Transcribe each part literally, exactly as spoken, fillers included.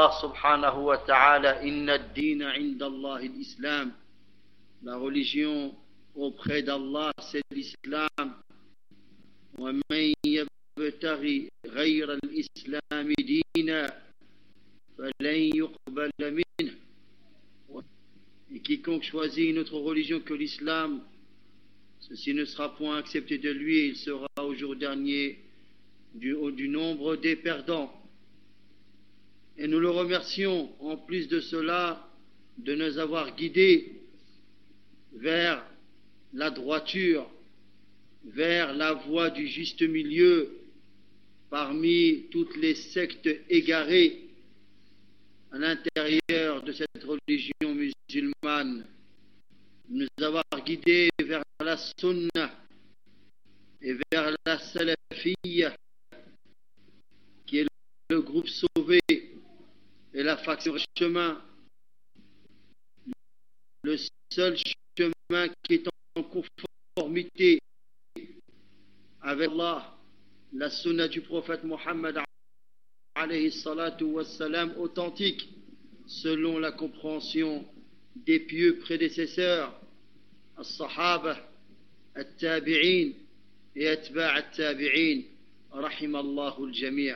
Allah subhanahu wa ta'ala, inna ad-dina inda Allah l'islam. La religion auprès d'Allah, c'est l'islam. Wa man yabtaghi ghayra al-islam dina falan yuqbala minhu. Et quiconque choisit une autre religion que l'islam, ceci ne sera point accepté de lui, il sera au jour dernier du, du nombre des perdants. Et nous le remercions en plus de cela de nous avoir guidés vers la droiture, vers la voie du juste milieu parmi toutes les sectes égarées à l'intérieur de cette religion musulmane, nous avoir guidés vers la sunna et vers la salafiyya, qui est le groupe sauvé et la faction chemin, le seul chemin qui est en conformité avec Allah, la sunna du prophète Mohammed alayhi salatu wassalam, authentique selon la compréhension des pieux prédécesseurs, as-sahaba, at-tabi'in et atba' at-tabi'in, rahimallahu al-jami'.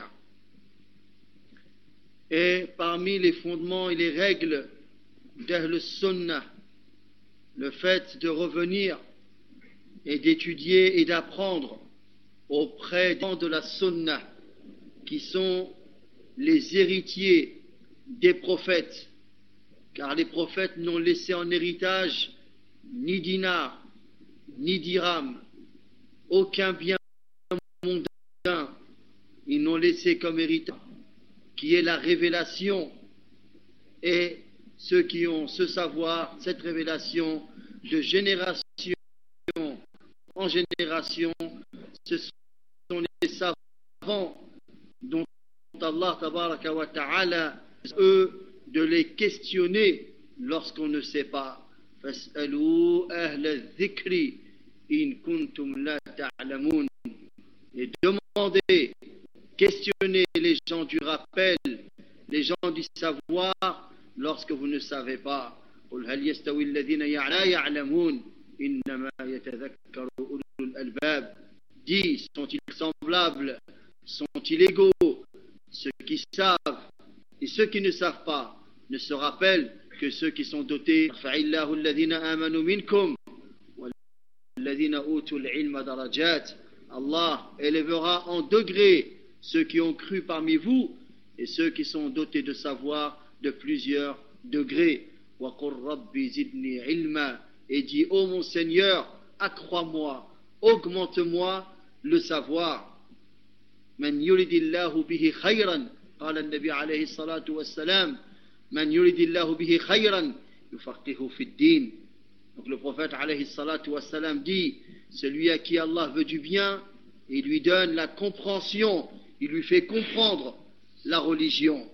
Et parmi les fondements et les règles d'Ahl Sunnah, le fait de revenir et d'étudier et d'apprendre auprès de la Sunnah, qui sont les héritiers des prophètes, car les prophètes n'ont laissé en héritage ni dinar, ni dirham, aucun bien mondain. Ils n'ont laissé comme héritage qui est la révélation, et ceux qui ont ce savoir, cette révélation de génération en génération, ce sont les savants dont Allah tabaraka wa ta'ala, eux, de les questionner lorsqu'on ne sait pas. Fas'alou ahla dhikri in kuntum la ta'lamun. Et demandez, questionnez les gens du rappel, les gens du savoir, lorsque vous ne savez pas. قل هل يستوي الذين لا يعلمون إنما يتذكر أولو الألباب. Dis, sont-ils semblables, sont-ils égaux? Ceux qui savent et ceux qui ne savent pas ne se rappellent que ceux qui sont dotés. فَعِلَّهُ الَّذِينَ آمَنُوا مِنْكُمْ وَالَّذِينَ أُوتُوا الْعِلْمَ دَرَجَاتٍ. Allah élèvera en degrés ceux qui ont cru parmi vous et ceux qui sont dotés de savoir de plusieurs degrés. وَقُلْ رَبِّ زِدْنِي عِلْمًا. Et dit, ô mon Seigneur, accrois-moi, augmente-moi le savoir. من يريد الله به خيرا قال النبي عليه الصلاة والسلام من يريد الله به خيرا يفقهه في الدين. Donc le prophète alayhi salatu wassalam dit, celui à qui Allah veut du bien, il lui donne la compréhension, il lui fait comprendre la religion.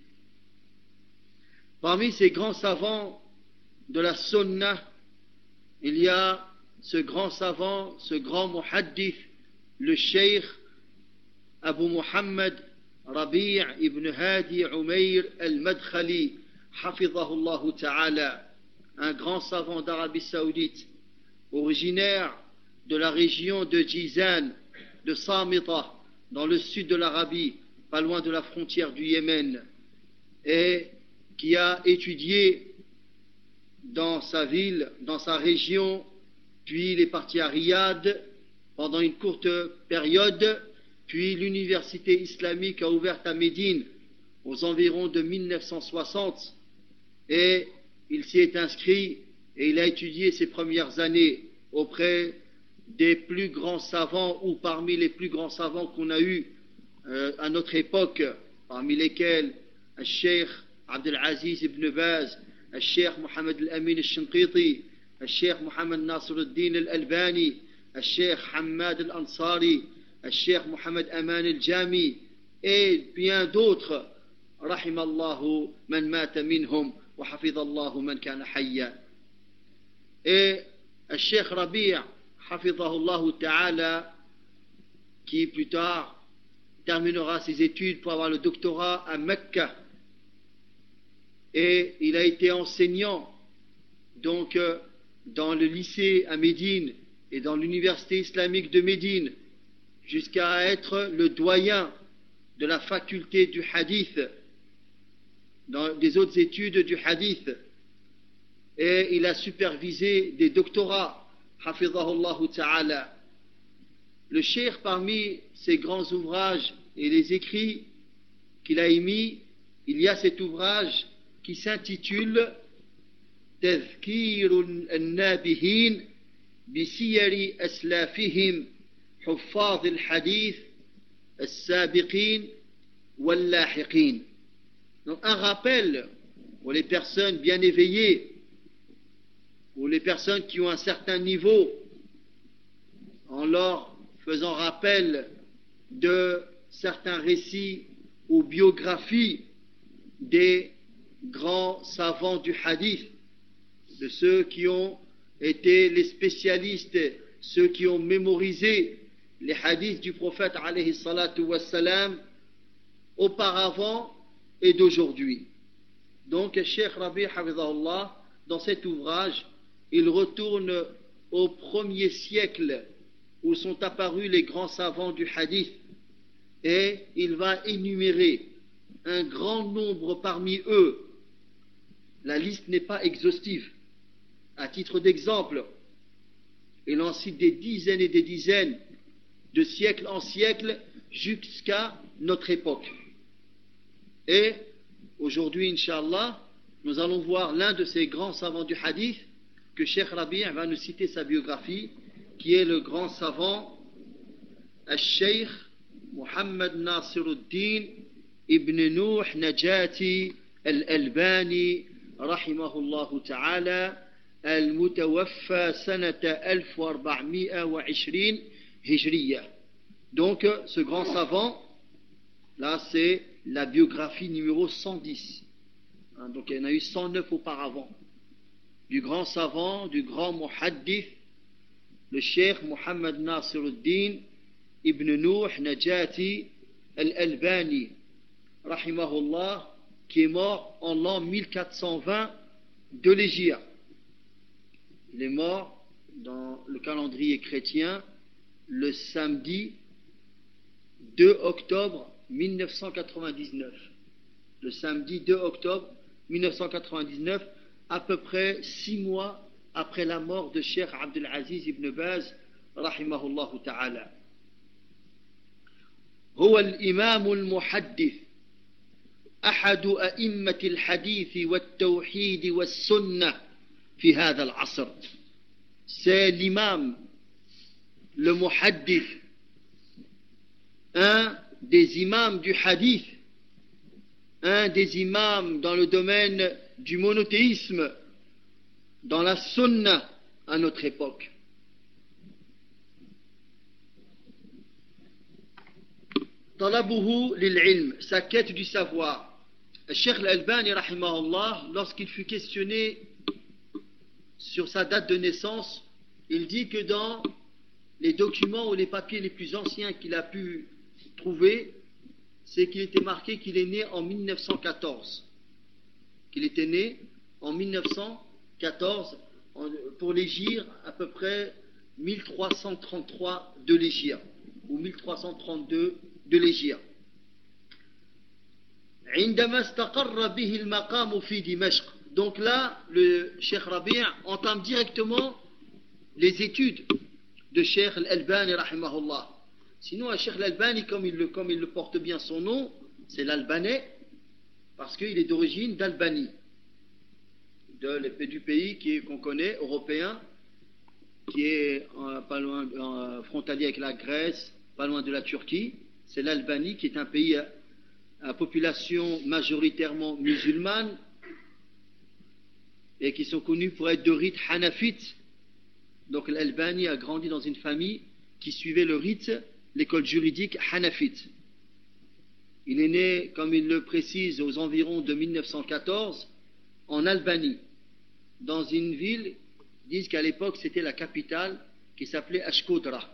Parmi ces grands savants de la sunnah, il y a ce grand savant, ce grand muhaddith, le cheikh Abu Muhammad Rabi' ibn Hadi Umayr al-Madkhali, hafidhahullah ta'ala, un grand savant d'Arabie Saoudite, originaire de la région de Jizan, de Samita, dans le sud de l'Arabie, pas loin de la frontière du Yémen, et qui a étudié dans sa ville, dans sa région, puis il est parti à Riyad pendant une courte période, puis l'université islamique a ouvert à Médine aux environs de mille neuf cent soixante, et il s'y est inscrit et il a étudié ses premières années auprès des plus grands savants, ou parmi les plus grands savants qu'on a eus euh, à notre époque, parmi lesquels le Cheikh Abdel Aziz ibn Baz, le Cheikh Mohamed al-Amin al-Shinqiti, le Cheikh Mohamed Nasr al-Din al-Albani, le Cheikh Hamad al-Ansari, le Cheikh Mohamed Aman al-Jami, et bien d'autres. Rahimallahu man mata minhum wa hafidallahu man kana hayya. Et le Cheikh Rabi' hafidahullahu ta'ala, qui plus tard terminera ses études pour avoir le doctorat à Mecca, et il a été enseignant donc euh, dans le lycée à Médine et dans l'université islamique de Médine, jusqu'à être le doyen de la faculté du hadith, dans des autres études du hadith, et il a supervisé des doctorats, hafidhahullah ta'ala. Le cheikh, parmi ses grands ouvrages et les écrits qu'il a émis, il y a cet ouvrage qui s'intitule Tadhkir al-Nabihin bisiyari aslafihim huffaz al-hadith al-sabiqin wal-lahiqin. Donc un rappel pour les personnes bien éveillées, pour les personnes qui ont un certain niveau, en leur faisant rappel de certains récits ou biographies des grands savants du hadith, de ceux qui ont été les spécialistes, ceux qui ont mémorisé les hadiths du prophète alayhi salatu wassalam auparavant et d'aujourd'hui. Donc, Cheikh Rabi' hafidhahullah, dans cet ouvrage, il retourne au premier siècle où sont apparus les grands savants du hadith et il va énumérer un grand nombre parmi eux. La liste n'est pas exhaustive. À titre d'exemple, il en cite des dizaines et des dizaines, de siècle en siècle, jusqu'à notre époque. Et aujourd'hui, Inch'Allah, nous allons voir l'un de ces grands savants du hadith, que Cheikh Rabi' va nous citer sa biographie, qui est le grand savant Al-Sheikh Muhammad Nasiruddin ibn Nuh Najati Al-Albani rahimahullahu ta'ala al-mutawaffa sanata ألف وأربعمائة وعشرين hijriya. Donc ce grand savant, là c'est la biographie numéro cent dix. Hein, donc il y en a eu cent neuf auparavant. Du grand savant, du grand muhaddith, le cheikh Muhammad Nasiruddin ibn Nuh Najati al-Albani rahimahullah, qui est mort en l'an mille quatre cent vingt de l'Hégire. Il est mort dans le calendrier chrétien le samedi deux octobre mille neuf cent quatre-vingt-dix-neuf. Le samedi deux octobre mille neuf cent quatre-vingt-dix-neuf, à peu près six mois après la mort de Cheikh Abdul Aziz ibn Baz rahimahullah ta'ala. هو الإمام المحدث أحد أئمة الحديث والتوحيد والسنة في هذا العصر. C'est l'imam, le muhaddith, un des imams du hadith, un des imams dans le domaine du monothéisme, dans la sunna à notre époque. Talabuhu lil-ilm, sa quête du savoir. Cheikh Al-Albani rahimahullah, lorsqu'il fut questionné sur sa date de naissance, il dit que dans les documents ou les papiers les plus anciens qu'il a pu trouver, c'est qu'il était marqué qu'il est né en mille neuf cent quatorze. Qu'il était né en mille neuf cent quatorze, pour l'Hégire, à peu près mille trois cent trente-trois de l'Hégire, ou mille trois cent trente-deux de l'Hégire. Donc là, le Cheikh Rabi' entame directement les études de Cheikh Al-Albani rahimahullah. Sinon, Cheikh Al-Albani, comme il, le, comme il le porte bien son nom, c'est l'Albanais, parce qu'il est d'origine d'Albanie, de, du pays qu'on connaît, européen, qui est euh, pas loin, euh, frontalier avec la Grèce, pas loin de la Turquie. C'est l'Albanie, qui est un pays à, à population majoritairement musulmane et qui sont connus pour être de rite hanafite. Donc l'Albanie a grandi dans une famille qui suivait le rite, l'école juridique hanafite. Il est né, comme il le précise, aux environs de mille neuf cent quatorze, en Albanie, dans une ville, ils disent qu'à l'époque c'était la capitale, qui s'appelait Ashkodra.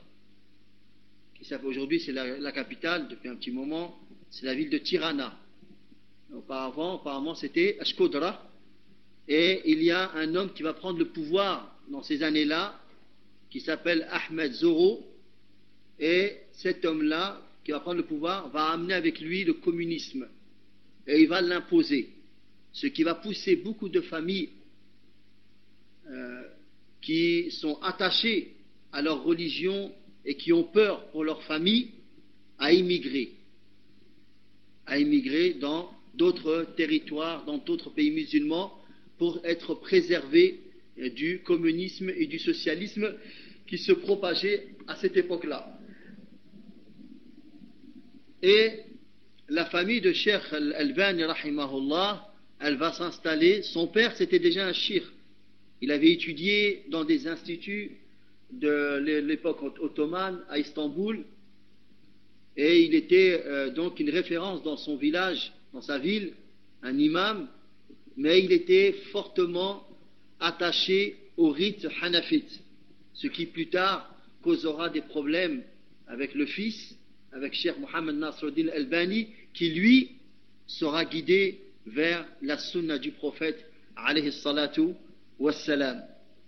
Aujourd'hui c'est la, la capitale, depuis un petit moment, c'est la ville de Tirana. Auparavant, apparemment, c'était Ashkodra. Et il y a un homme qui va prendre le pouvoir dans ces années-là, qui s'appelle Ahmed Zoro. Et cet homme-là, qui va prendre le pouvoir, va amener avec lui le communisme. Et il va l'imposer. Ce qui va pousser beaucoup de familles euh, qui sont attachées à leur religion et qui ont peur pour leur famille à immigrer. À immigrer dans d'autres territoires, dans d'autres pays musulmans, pour être préservés du communisme et du socialisme qui se propageaient à cette époque-là. Et la famille de Cheikh Al-Albani, rahimahullah, elle va s'installer. Son père, c'était déjà un shir. Il avait étudié dans des instituts de l'époque ottomane à Istanbul. Et il était euh, donc une référence dans son village, dans sa ville, un imam, mais il était fortement attaché au rite hanafite, ce qui plus tard causera des problèmes avec le fils, avec Cheikh Mohammed Nasruddin Albani, qui lui sera guidé vers la sunna du prophète alayhi salatu wassalam.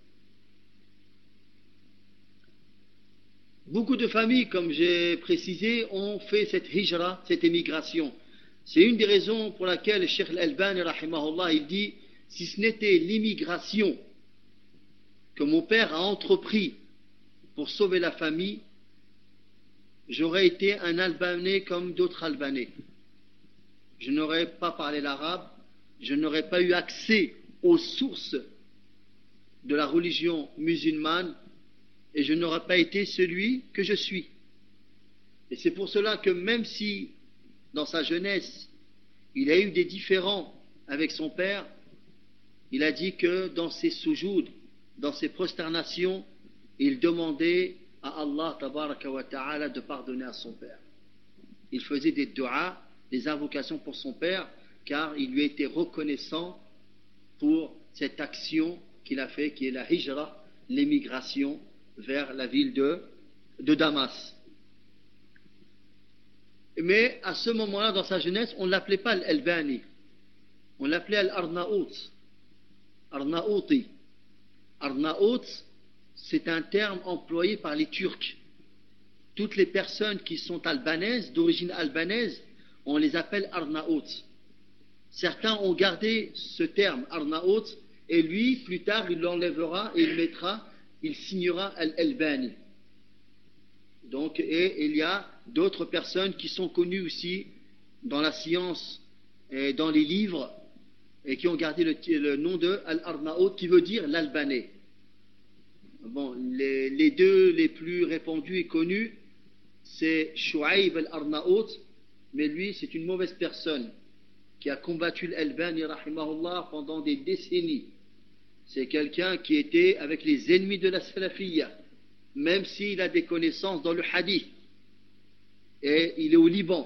Beaucoup de familles, comme j'ai précisé, ont fait cette hijra, cette émigration. C'est une des raisons pour laquelle Cheikh Al-Albani, rahimahullah, il dit, si ce n'était l'immigration que mon père a entrepris pour sauver la famille, j'aurais été un Albanais comme d'autres Albanais. Je n'aurais pas parlé l'arabe, je n'aurais pas eu accès aux sources de la religion musulmane, et je n'aurais pas été celui que je suis. Et c'est pour cela que même si, dans sa jeunesse, il a eu des différends avec son père, il a dit que dans ses soujouds, dans ses prosternations, il demandait à Allah tabaraka wa ta'ala de pardonner à son père. Il faisait des du'as, des invocations pour son père, car il lui était reconnaissant pour cette action qu'il a fait, qui est la hijra, l'émigration vers la ville de, de Damas. Mais à ce moment-là, dans sa jeunesse, on ne l'appelait pas Al-Albani, on l'appelait Al-Arnaout, Arnaouti. Arnaout, c'est un terme employé par les Turcs. Toutes les personnes qui sont albanaises, d'origine albanaise, on les appelle Arnaout. Certains ont gardé ce terme Arnaout, et lui, plus tard, il l'enlèvera et il mettra, il signera Al-Albani. Donc, et il y a d'autres personnes qui sont connues aussi dans la science et dans les livres et qui ont gardé le, le nom de Al-Arnaout, qui veut dire l'Albanais. Bon, les, les deux les plus répandus et connus, c'est Shu'aib Al-Arnaout, mais lui, c'est une mauvaise personne qui a combattu l'Albani, rahimahullah, pendant des décennies. C'est quelqu'un qui était avec les ennemis de la salafiyya, même s'il a des connaissances dans le hadith. Et il est au Liban.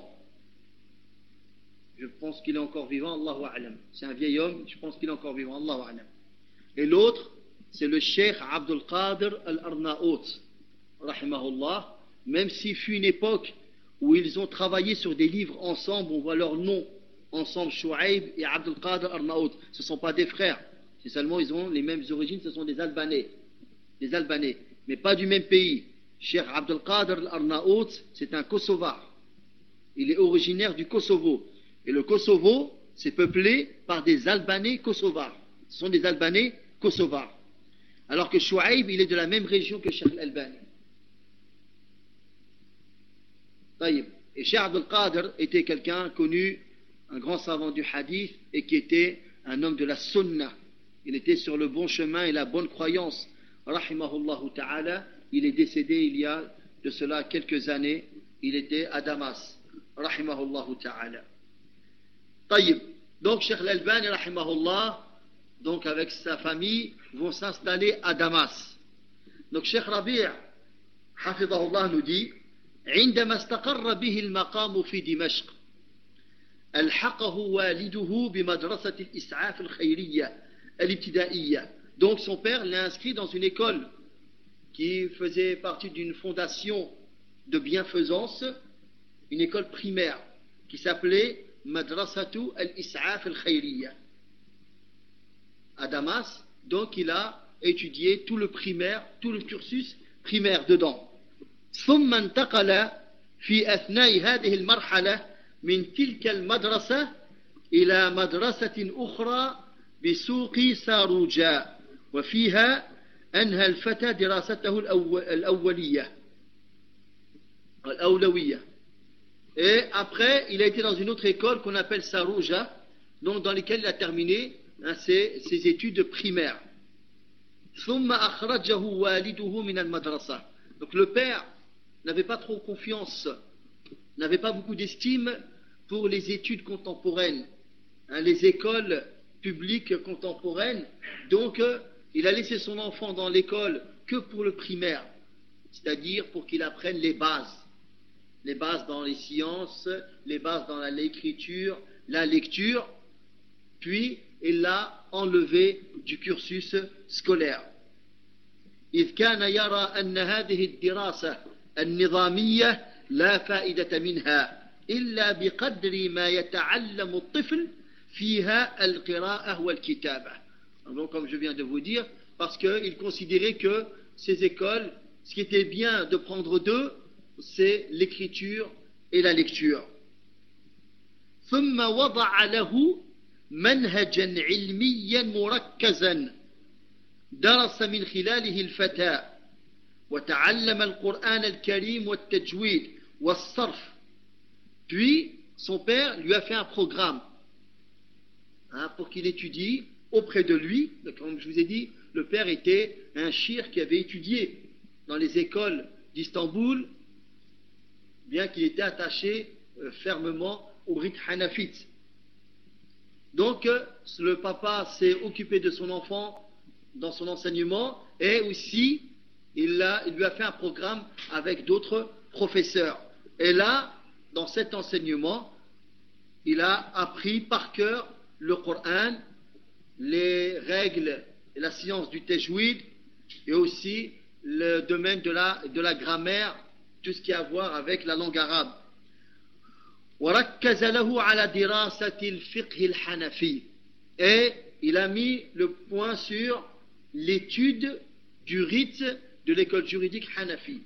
Je pense qu'il est encore vivant, Allahu a'lam. C'est un vieil homme, je pense qu'il est encore vivant, Allahu a'lam. Et l'autre, c'est le Cheikh Abdul Qadir Al-Arnaout, rahimahullah, même s'il fut une époque où ils ont travaillé sur des livres ensemble, on voit leurs noms ensemble, Shu'aib et Abdul Qadir Al-Arnaout. Ce ne sont pas des frères, c'est seulement ils ont les mêmes origines, ce sont des Albanais. Des Albanais, mais pas du même pays. Cheikh Abdul Qadir Al-Arnaout, c'est un Kosovar. Il est originaire du Kosovo. Et le Kosovo, c'est peuplé par des Albanais kosovars. Ce sont des Albanais kosovars. Alors que Shu'aib, il est de la même région que Cheikh Al-Albani. Et Cheikh Abdul Qadir était quelqu'un connu, un grand savant du hadith, et qui était un homme de la sunnah. Il était sur le bon chemin et la bonne croyance. Rahimahullahu ta'ala, il est décédé il y a de cela quelques années. Il était à Damas. Rahimahullahu ta'ala. Taïb. Donc, Cheikh Al-Albani, rahimahullah, donc avec sa famille, vont s'installer à Damas. Donc, Cheikh Rabi', hafidahullah, nous dit, عندما استقر به المقام في دمشق ألحقه والده بمدرسة الإسعاف الخيرية الابتدائية. Donc son père l'a inscrit dans une école qui faisait partie d'une fondation de bienfaisance, une école primaire qui s'appelait Madrasatu al-Is'af al-Khayriyya. À Damas, donc il a étudié tout le primaire, tout le cursus primaire dedans. ثم انتقل في أثناء هذه المرحلة من تلك المدرسة إلى مدرسة أخرى بسوق ساروجا وفيها أنهى الفتى دراسته الأولية الأولوية. Et après, il a été dans une autre école qu'on appelle Sarouja, donc dans laquelle il a terminé hein, ses, ses études primaires. ثم أخرجه والده من المدرسة. Donc le père n'avait pas trop confiance, n'avait pas beaucoup d'estime pour les études contemporaines, hein, les écoles publiques contemporaines. Donc euh, il a laissé son enfant dans l'école que pour le primaire, c'est-à-dire pour qu'il apprenne les bases. Les bases dans les sciences, les bases dans l'écriture, la lecture, puis il l'a enlevé du cursus scolaire. إذ كان يرى أن هذه الدراسة النظامية لا فائدة منها إلا بقدر ما يتعلم الطفل فيها القراءة والكتابة. Donc, comme je viens de vous dire, parce qu'il considérait que ces écoles, ce qui était bien de prendre d'eux, c'est l'écriture et la lecture. ثم وضع له منهجا علميا مركزا درس من خلاله الفتى وتعلم القرآن الكريم والتجويد والصرف. Puis son père lui a fait un programme hein, pour qu'il étudie auprès de lui. Comme je vous ai dit, le père était un shir qui avait étudié dans les écoles d'Istanbul, bien qu'il était attaché euh, fermement au rite hanafite. Donc, euh, le papa s'est occupé de son enfant dans son enseignement et aussi il, a, il lui a fait un programme avec d'autres professeurs. Et là, dans cet enseignement, il a appris par cœur le Coran, les règles et la science du tajwid et aussi le domaine de la, de la grammaire, tout ce qui a à voir avec la langue arabe. وَرَكَّزَ لَهُ عَلَى دِرَاسَةِ الْفِقْهِ الْحَنَفِيِّ. Et il a mis le point sur l'étude du rite de l'école juridique Hanafi.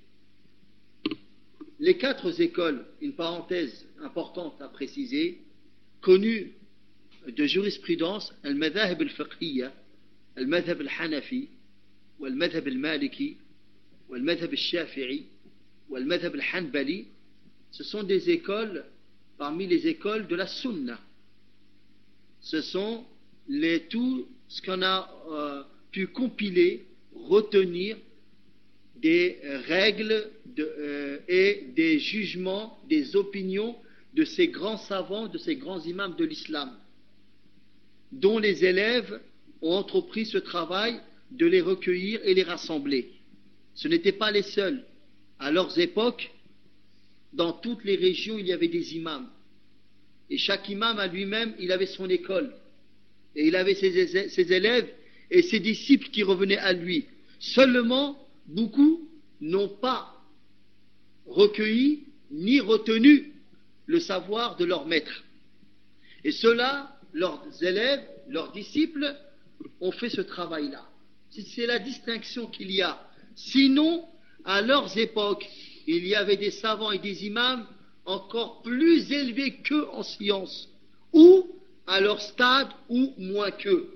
Les quatre écoles, une parenthèse importante à préciser, connues de jurisprudence, al-madhahib al-fiqhiyya, al-madhab al-hanafi, wal-madhab al-maliki, wal-madhab al-shafi'i, wal-madhab al-hanbali, ce sont des écoles parmi les écoles de la sunna. Ce sont les, tout ce qu'on a euh, pu compiler, retenir des règles de, euh, et des jugements, des opinions de ces grands savants, de ces grands imams de l'islam, dont les élèves ont entrepris ce travail de les recueillir et les rassembler. Ce n'étaient pas les seuls. À leurs époques, dans toutes les régions, il y avait des imams. Et chaque imam à lui-même, il avait son école. Et il avait ses, ses élèves et ses disciples qui revenaient à lui. Seulement, beaucoup n'ont pas recueilli ni retenu le savoir de leur maître. Et ceux-là, leurs élèves, leurs disciples, ont fait ce travail-là. C'est la distinction qu'il y a. Sinon, à leurs époques, il y avait des savants et des imams encore plus élevés qu'eux en science, ou à leur stade, ou moins qu'eux.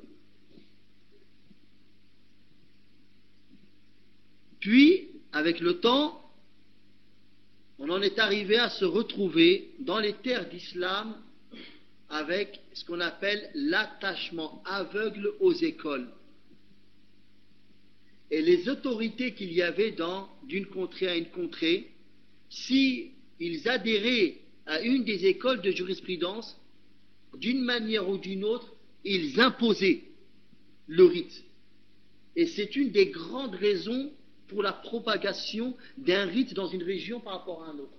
Puis, avec le temps, on en est arrivé à se retrouver dans les terres d'islam avec ce qu'on appelle l'attachement aveugle aux écoles. Et les autorités qu'il y avait dans d'une contrée à une contrée, si ils adhéraient à une des écoles de jurisprudence, d'une manière ou d'une autre, ils imposaient le rite. Et c'est une des grandes raisons pour la propagation d'un rite dans une région par rapport à un autre.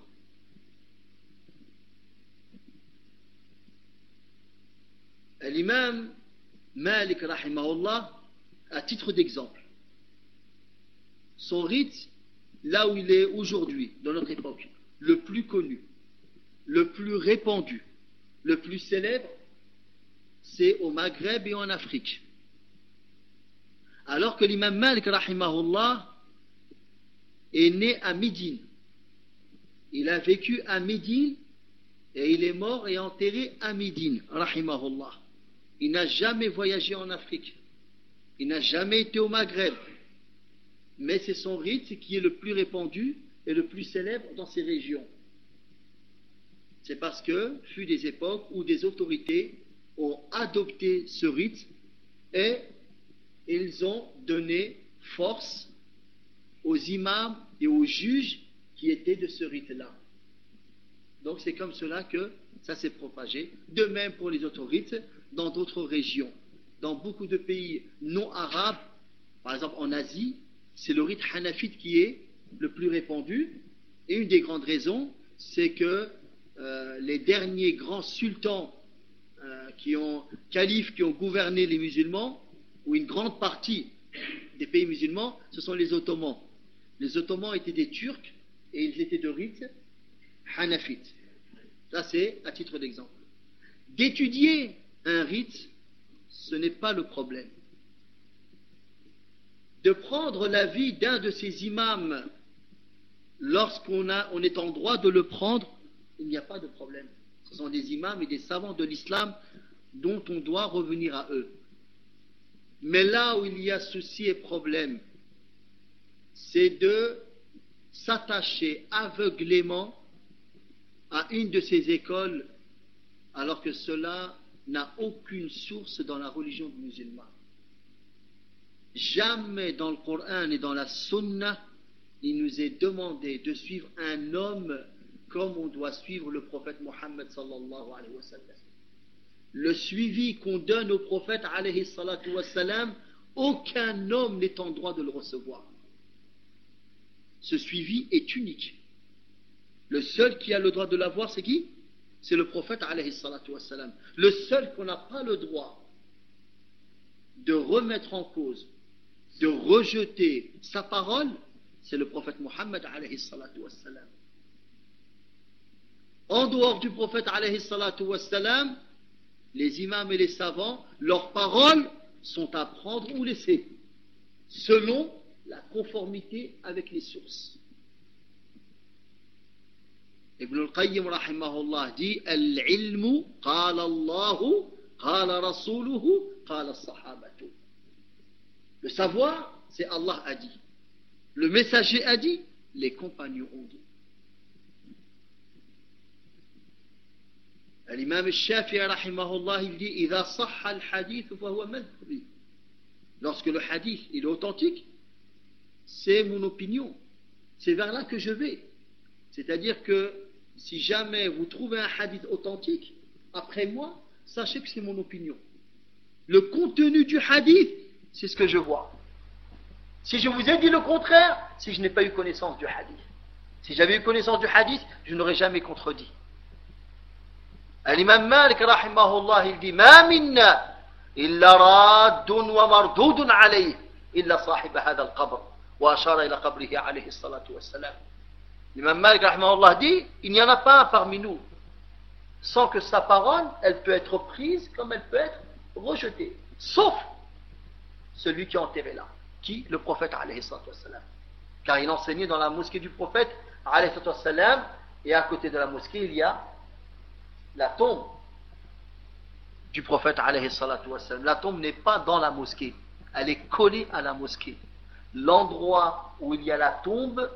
L'imam Malik, rahimahullah, à titre d'exemple, son rite, là où il est aujourd'hui, dans notre époque, le plus connu, le plus répandu, le plus célèbre, c'est au Maghreb et en Afrique. Alors que l'imam Malik, rahimahullah, est né à Médine. Il a vécu à Médine et il est mort et enterré à Médine, rahimahullah. Il n'a jamais voyagé en Afrique. Il n'a jamais été au Maghreb. Mais c'est son rite qui est le plus répandu et le plus célèbre dans ces régions. C'est parce que fut des époques où des autorités ont adopté ce rite et ils ont donné force aux imams et aux juges qui étaient de ce rite-là. Donc c'est comme cela que ça s'est propagé. De même pour les autres rites dans d'autres régions. Dans beaucoup de pays non arabes, par exemple en Asie, c'est le rite hanafite qui est le plus répandu. Et une des grandes raisons, c'est que euh, les derniers grands sultans euh, qui ont, califes qui ont gouverné les musulmans, ou une grande partie des pays musulmans, ce sont les Ottomans. Les Ottomans étaient des Turcs et ils étaient de rite hanafite. Ça c'est à titre d'exemple. D'étudier un rite, ce n'est pas le problème. De prendre l'avis d'un de ces imams lorsqu'on a, on est en droit de le prendre, il n'y a pas de problème. Ce sont des imams et des savants de l'islam dont on doit revenir à eux. Mais là où il y a souci et problème, c'est de s'attacher aveuglément à une de ces écoles alors que cela n'a aucune source dans la religion musulmane. Jamais dans le Coran et dans la Sunna, il nous est demandé de suivre un homme comme on doit suivre le prophète Mohammed sallallahu alayhi wa sallam. Le suivi qu'on donne au prophète alayhi salatu wa sallam, aucun homme n'est en droit de le recevoir. Ce suivi est unique. Le seul qui a le droit de l'avoir, c'est qui? C'est le prophète alayhi salatu wa sallam. Le seul qu'on n'a pas le droit de remettre en cause, de rejeter sa parole, c'est le prophète Mohammed alayhi salatu wa sallam. En dehors du prophète alayhi salatu wa sallam, les imams et les savants, leurs paroles sont à prendre ou laisser, selon la conformité avec les sources. Ibn al-Qayyim rahimahullah dit Al-ilmu qala Allahu qala rasuluhu qala sahabatu. Le savoir, c'est Allah a dit. Le messager a dit, les compagnons ont dit. L'imam al-Shafi'i rahimahullah, il dit Idha sahha al-hadith fa huwa madhhabi. Lorsque le hadith il est authentique, c'est mon opinion. C'est vers là que je vais. C'est-à-dire que si jamais vous trouvez un hadith authentique, après moi, sachez que c'est mon opinion. Le contenu du hadith, c'est ce que je vois. Si je vous ai dit le contraire, c'est que je n'ai pas eu connaissance du hadith. Si j'avais eu connaissance du hadith, je n'aurais jamais contredit. L'imam Malik rahimahullah, il dit Ma minna illa raddun wa mardoudun alayh illa sahib hadha al-qabr wa ashara ila qabrihi alayhi salatu wa salam. L'imam Malik rahimahullah dit il n'y en a pas un parmi nous sans que sa parole, elle peut être prise comme elle peut être rejetée, sauf celui qui est enterré là. Qui? Le prophète alayhi salatu wa salam. Car il enseignait dans la mosquée du prophète alayhi salatu wa salam, et à côté de la mosquée il y a la tombe du prophète alayhi salatu wa salam. La tombe n'est pas dans la mosquée, elle est collée à la mosquée. L'endroit où il y a la tombe,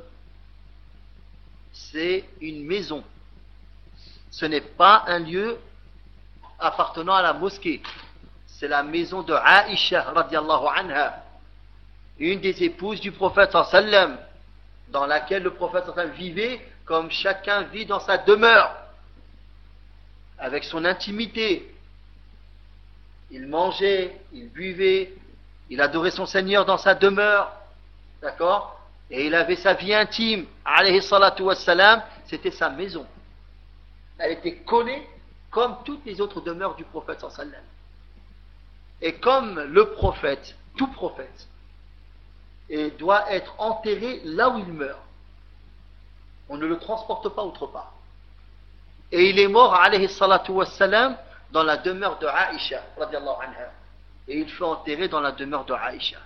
c'est une maison. Ce n'est pas un lieu appartenant à la mosquée. C'est la maison de Aïcha radiallahu anha, une des épouses du prophète sallallahu alayhi wa sallam, dans laquelle le prophète sallallahu alayhi wa sallam vivait comme chacun vit dans sa demeure, avec son intimité. Il mangeait, il buvait, il adorait son Seigneur dans sa demeure, d'accord? Et il avait sa vie intime, alayhi salatu wassalam, c'était sa maison. Elle était collée comme toutes les autres demeures du prophète sallallahu alayhi wa sallam. Et comme le prophète, tout prophète, et doit être enterré là où il meurt, on ne le transporte pas autre part. Et il est mort, alayhi salatu wassalam, dans la demeure de Aïcha, radiallahu anha. Et il fut enterré dans la demeure de Aïcha.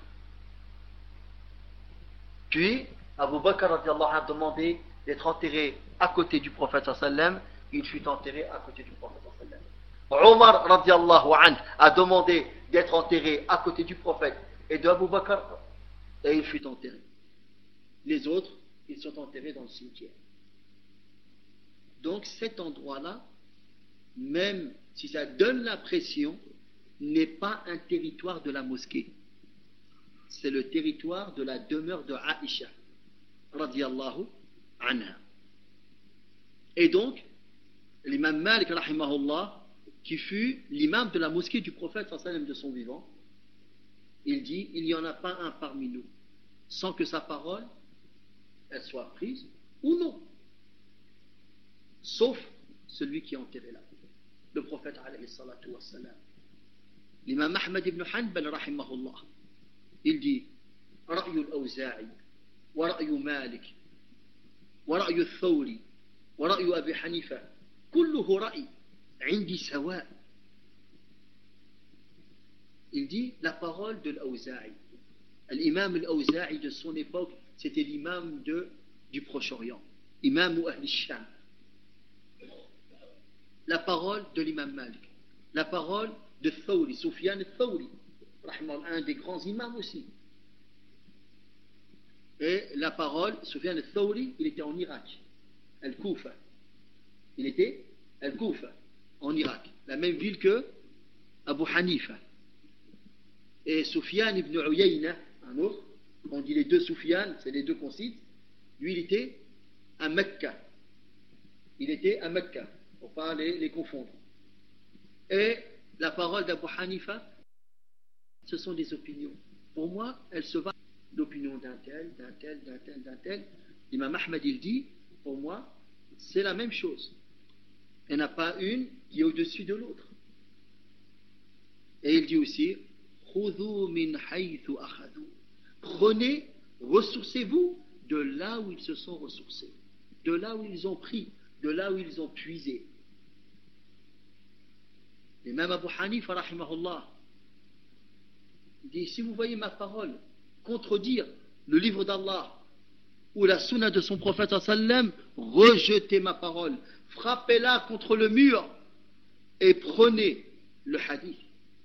Puis, Abu Bakr, radiallahu anhu, a demandé d'être enterré à côté du prophète, sallam. Il fut enterré à côté du prophète, sallam. Omar, radiallahu anhu, a demandé d'être enterré à côté du prophète et de Abu Bakr, et il fut enterré. Les autres, ils sont enterrés dans le cimetière. Donc cet endroit-là, même si ça donne l'impression, n'est pas un territoire de la mosquée. C'est le territoire de la demeure de Aïcha, radiyallahu anha. Et donc, l'imam Malik, rahimahullah, qui fut l'imam de la mosquée du prophète sallallahu alayhi wa sallam de son vivant, il dit, il n'y en a pas un parmi nous, sans que sa parole, elle soit prise ou non. Sauf celui qui est enterré là, le prophète alayhi salatu wa salam. L'imam Ahmad ibn Hanbal rahimahullah, il dit رأي الأوزاعي ورأي مالك ورأي الثوري ورأي أبي حنيفة كله رأي عندي سواء. Il dit la parole de l'Aouza'i. L'imam l'Aouza'i de son époque, c'était l'imam de, du Proche-Orient, imam ou Ahl Sham. La parole de l'imam Malik, la parole de Thawri, Soufiane al-Thawri, un des grands imams aussi. Et la parole, Soufiane al-Thawri, il était en Irak, Al-Koufa. Il était Al-Koufa, en Irak, la même ville que Abu Hanifa. Et Soufiane ibn Uyayna, un autre, on dit les deux Soufiane, c'est les deux qu'on cite, lui il était à Mecca. Il était à Mecca, pour ne pas les, les confondre. Et la parole d'Abu Hanifa, ce sont des opinions. Pour moi, elles se valent. L'opinion d'un tel, d'un tel, d'un tel, d'un tel. L'imam Ahmad, il dit, pour moi, c'est la même chose. Il n'y en a pas une qui est au-dessus de l'autre. Et il dit aussi, prenez, ressourcez-vous de là où ils se sont ressourcés, de là où ils ont pris, de là où ils ont puisé. Et même Abu Hanifa, rahimahullah, il dit, si vous voyez ma parole contredire le livre d'Allah ou la sunna de son prophète sallam, rejetez ma parole, frappez-la contre le mur et prenez le hadith.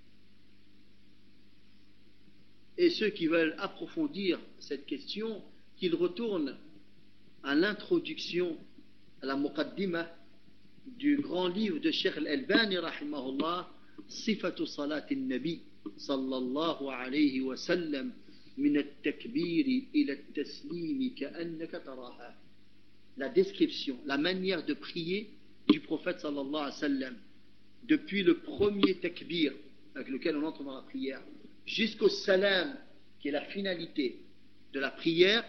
Et ceux qui veulent approfondir cette question, qu'ils retournent à l'introduction, à la muqaddimah du grand livre de Cheikh Al-Albani rahimahullah, Sifatu Salat al-Nabi sallallahu alayhi wa sallam min al-takbir ila al-taslim ka'annaka taraha. La description, la manière de prier du prophète sallallahu alayhi wa sallam, depuis le premier takbir avec lequel on entre dans la prière, jusqu'au salam, qui est la finalité de la prière,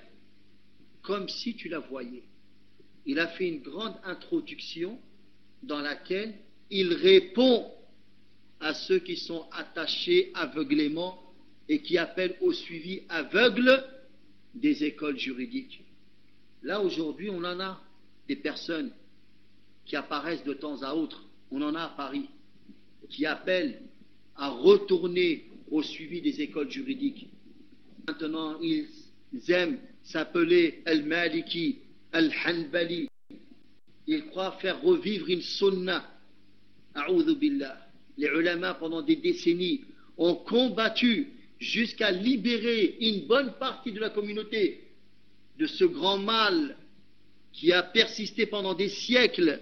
comme si tu la voyais. Il a fait une grande introduction dans laquelle il répond à ceux qui sont attachés aveuglément et qui appellent au suivi aveugle des écoles juridiques. Là, aujourd'hui, on en a des personnes qui apparaissent de temps à autre, on en a à Paris, qui appellent à retourner au suivi des écoles juridiques. Maintenant, ils aiment s'appeler Al-Maliki, Al-Hanbali. Ils croient faire revivre une sunna. A'udhu billah. Les ulama, pendant des décennies, ont combattu jusqu'à libérer une bonne partie de la communauté de ce grand mal qui a persisté pendant des siècles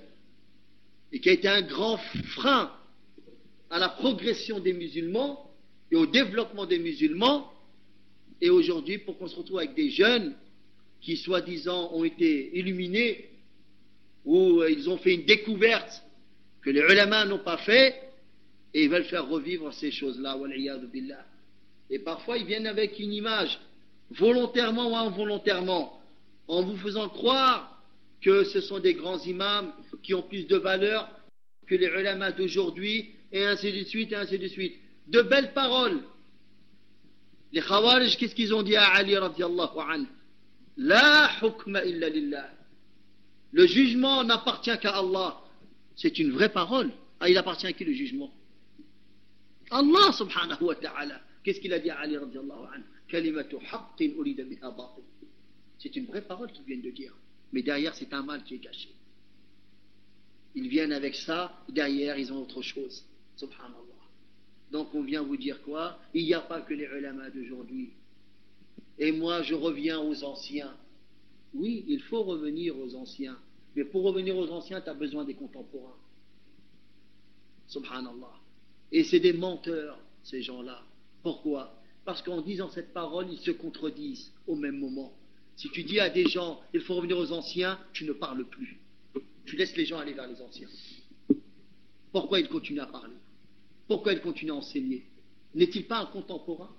et qui a été un grand frein à la progression des musulmans et au développement des musulmans. Et aujourd'hui, pour qu'on se retrouve avec des jeunes qui, soi-disant, ont été illuminés ou ils ont fait une découverte que les ulama n'ont pas fait et ils veulent faire revivre ces choses-là, wal'iyadu billah. Et parfois, ils viennent avec une image, volontairement ou involontairement, en vous faisant croire que ce sont des grands imams qui ont plus de valeur que les ulama d'aujourd'hui, et ainsi de suite, et ainsi de suite. De belles paroles. Les Khawarij, qu'est-ce qu'ils ont dit à Ali radiallahu anhu? La hukma illa lillah. Le jugement n'appartient qu'à Allah. C'est une vraie parole. Ah, il appartient à qui le jugement? Allah subhanahu wa ta'ala. Qu'est-ce qu'il a dit à Ali radiallahu anhu? Kalimatu haqqin urida biha batil. C'est une vraie parole qu'ils viennent de dire. Mais derrière, c'est un mal qui est caché. Ils viennent avec ça, derrière, ils ont autre chose. Subhanallah. Donc, on vient vous dire quoi? Il n'y a pas que les ulama d'aujourd'hui. Et moi, je reviens aux anciens. Oui, il faut revenir aux anciens. Mais pour revenir aux anciens, tu as besoin des contemporains. Subhanallah. Et c'est des menteurs, ces gens-là. Pourquoi? Parce qu'en disant cette parole, ils se contredisent au même moment. Si tu dis à des gens, il faut revenir aux anciens, tu ne parles plus. Tu laisses les gens aller vers les anciens. Pourquoi ils continuent à parler? Pourquoi ils continuent à enseigner? N'est-il pas un contemporain?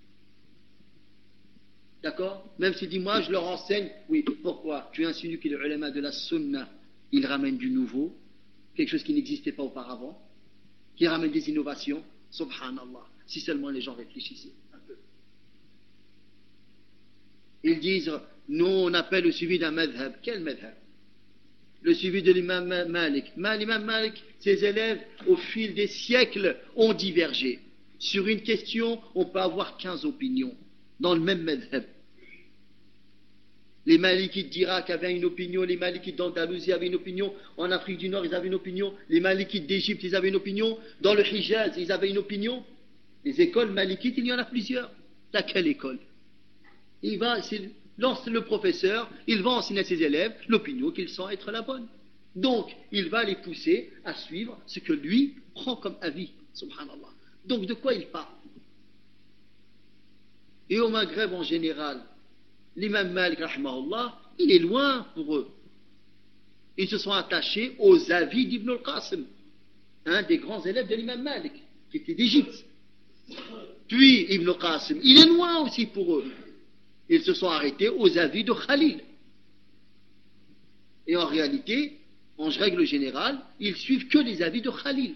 D'accord? Même s'il dit, moi je leur enseigne, oui, pourquoi? Tu insinues que les ulama de la sunna, ils ramènent du nouveau, quelque chose qui n'existait pas auparavant, qui ramène des innovations. Subhanallah. Si seulement les gens réfléchissaient un peu. Ils disent, nous on appelle le suivi d'un madhab. Quel madhab? Le suivi de l'imam Malik. L'imam Malik, ses élèves, au fil des siècles, ont divergé. Sur une question, on peut avoir quinze opinions dans le même madhab. Les Malikites d'Irak avaient une opinion, les Malikites d'Andalousie avaient une opinion, en Afrique du Nord ils avaient une opinion, les Malikites d'Égypte ils avaient une opinion, dans le Hijaz ils avaient une opinion. Les écoles Malikites, il y en a plusieurs. Laquelle école? Il va, c'est, lance le professeur, il va enseigner à ses élèves l'opinion qu'il sent être la bonne. Donc, il va les pousser à suivre ce que lui prend comme avis. Subhanallah. Donc, de quoi il parle? Et au Maghreb en général, l'imam Malik, rahimahullah, il est loin pour eux. Ils se sont attachés aux avis d'Ibn al-Qasim, un des grands élèves de l'imam Malik, qui était d'Égypte. Puis Ibn al-Qasim, il est loin aussi pour eux. Ils se sont arrêtés aux avis de Khalil. Et en réalité, en règle générale, ils suivent que les avis de Khalil.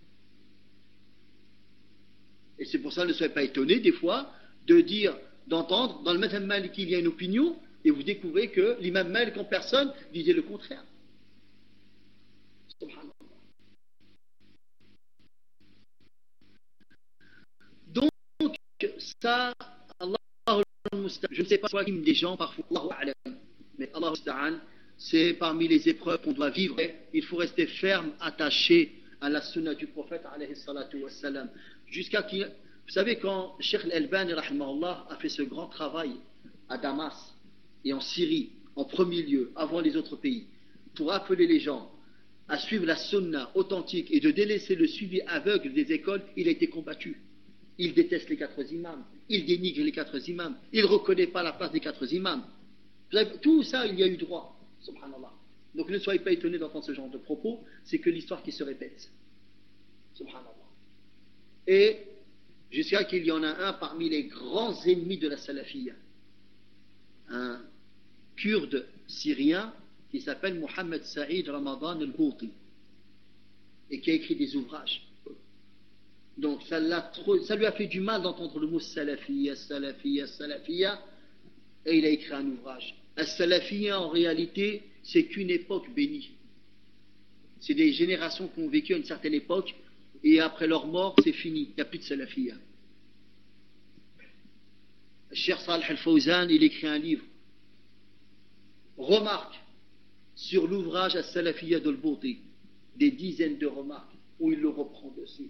Et c'est pour ça, ne soyez pas étonnés des fois de dire, d'entendre, dans le madhab Maliki, il y a une opinion, et vous découvrez que l'imam Malik en personne disait le contraire. Subhanallah. Donc, ça, Allah, je ne sais pas quoi des gens parfois, mais Allah, c'est parmi les épreuves qu'on doit vivre. Il faut rester ferme, attaché à la sunna du prophète, alayhi salatu wassalam, jusqu'à qu'il. Vous savez, quand Cheikh Al-Albani a fait ce grand travail à Damas et en Syrie, en premier lieu, avant les autres pays, pour appeler les gens à suivre la sunna authentique et de délaisser le suivi aveugle des écoles, il a été combattu. Il déteste les quatre imams, il dénigre les quatre imams, il ne reconnaît pas la place des quatre imams. Tout ça, il y a eu droit, subhanallah. Donc ne soyez pas étonnés d'entendre ce genre de propos, c'est que l'histoire qui se répète. Subhanallah. Et jusqu'à qu'il y en a un parmi les grands ennemis de la salafiyya, un kurde syrien qui s'appelle Mohamed Saïd Ramadan al-Houti et qui a écrit des ouvrages. Donc ça, l'a trop, ça lui a fait du mal d'entendre le mot salafiyya, salafiyya, salafiyya, et il a écrit un ouvrage. La salafiyya en réalité c'est qu'une époque bénie. C'est des générations qui ont vécu à une certaine époque et après leur mort, c'est fini, il n'y a plus de salafiyya. Cheikh Salih al-Fawzan, il écrit un livre. Remarque sur l'ouvrage As-Salafiyya d'Al-Bouti, des dizaines de remarques où il le reprend dessus.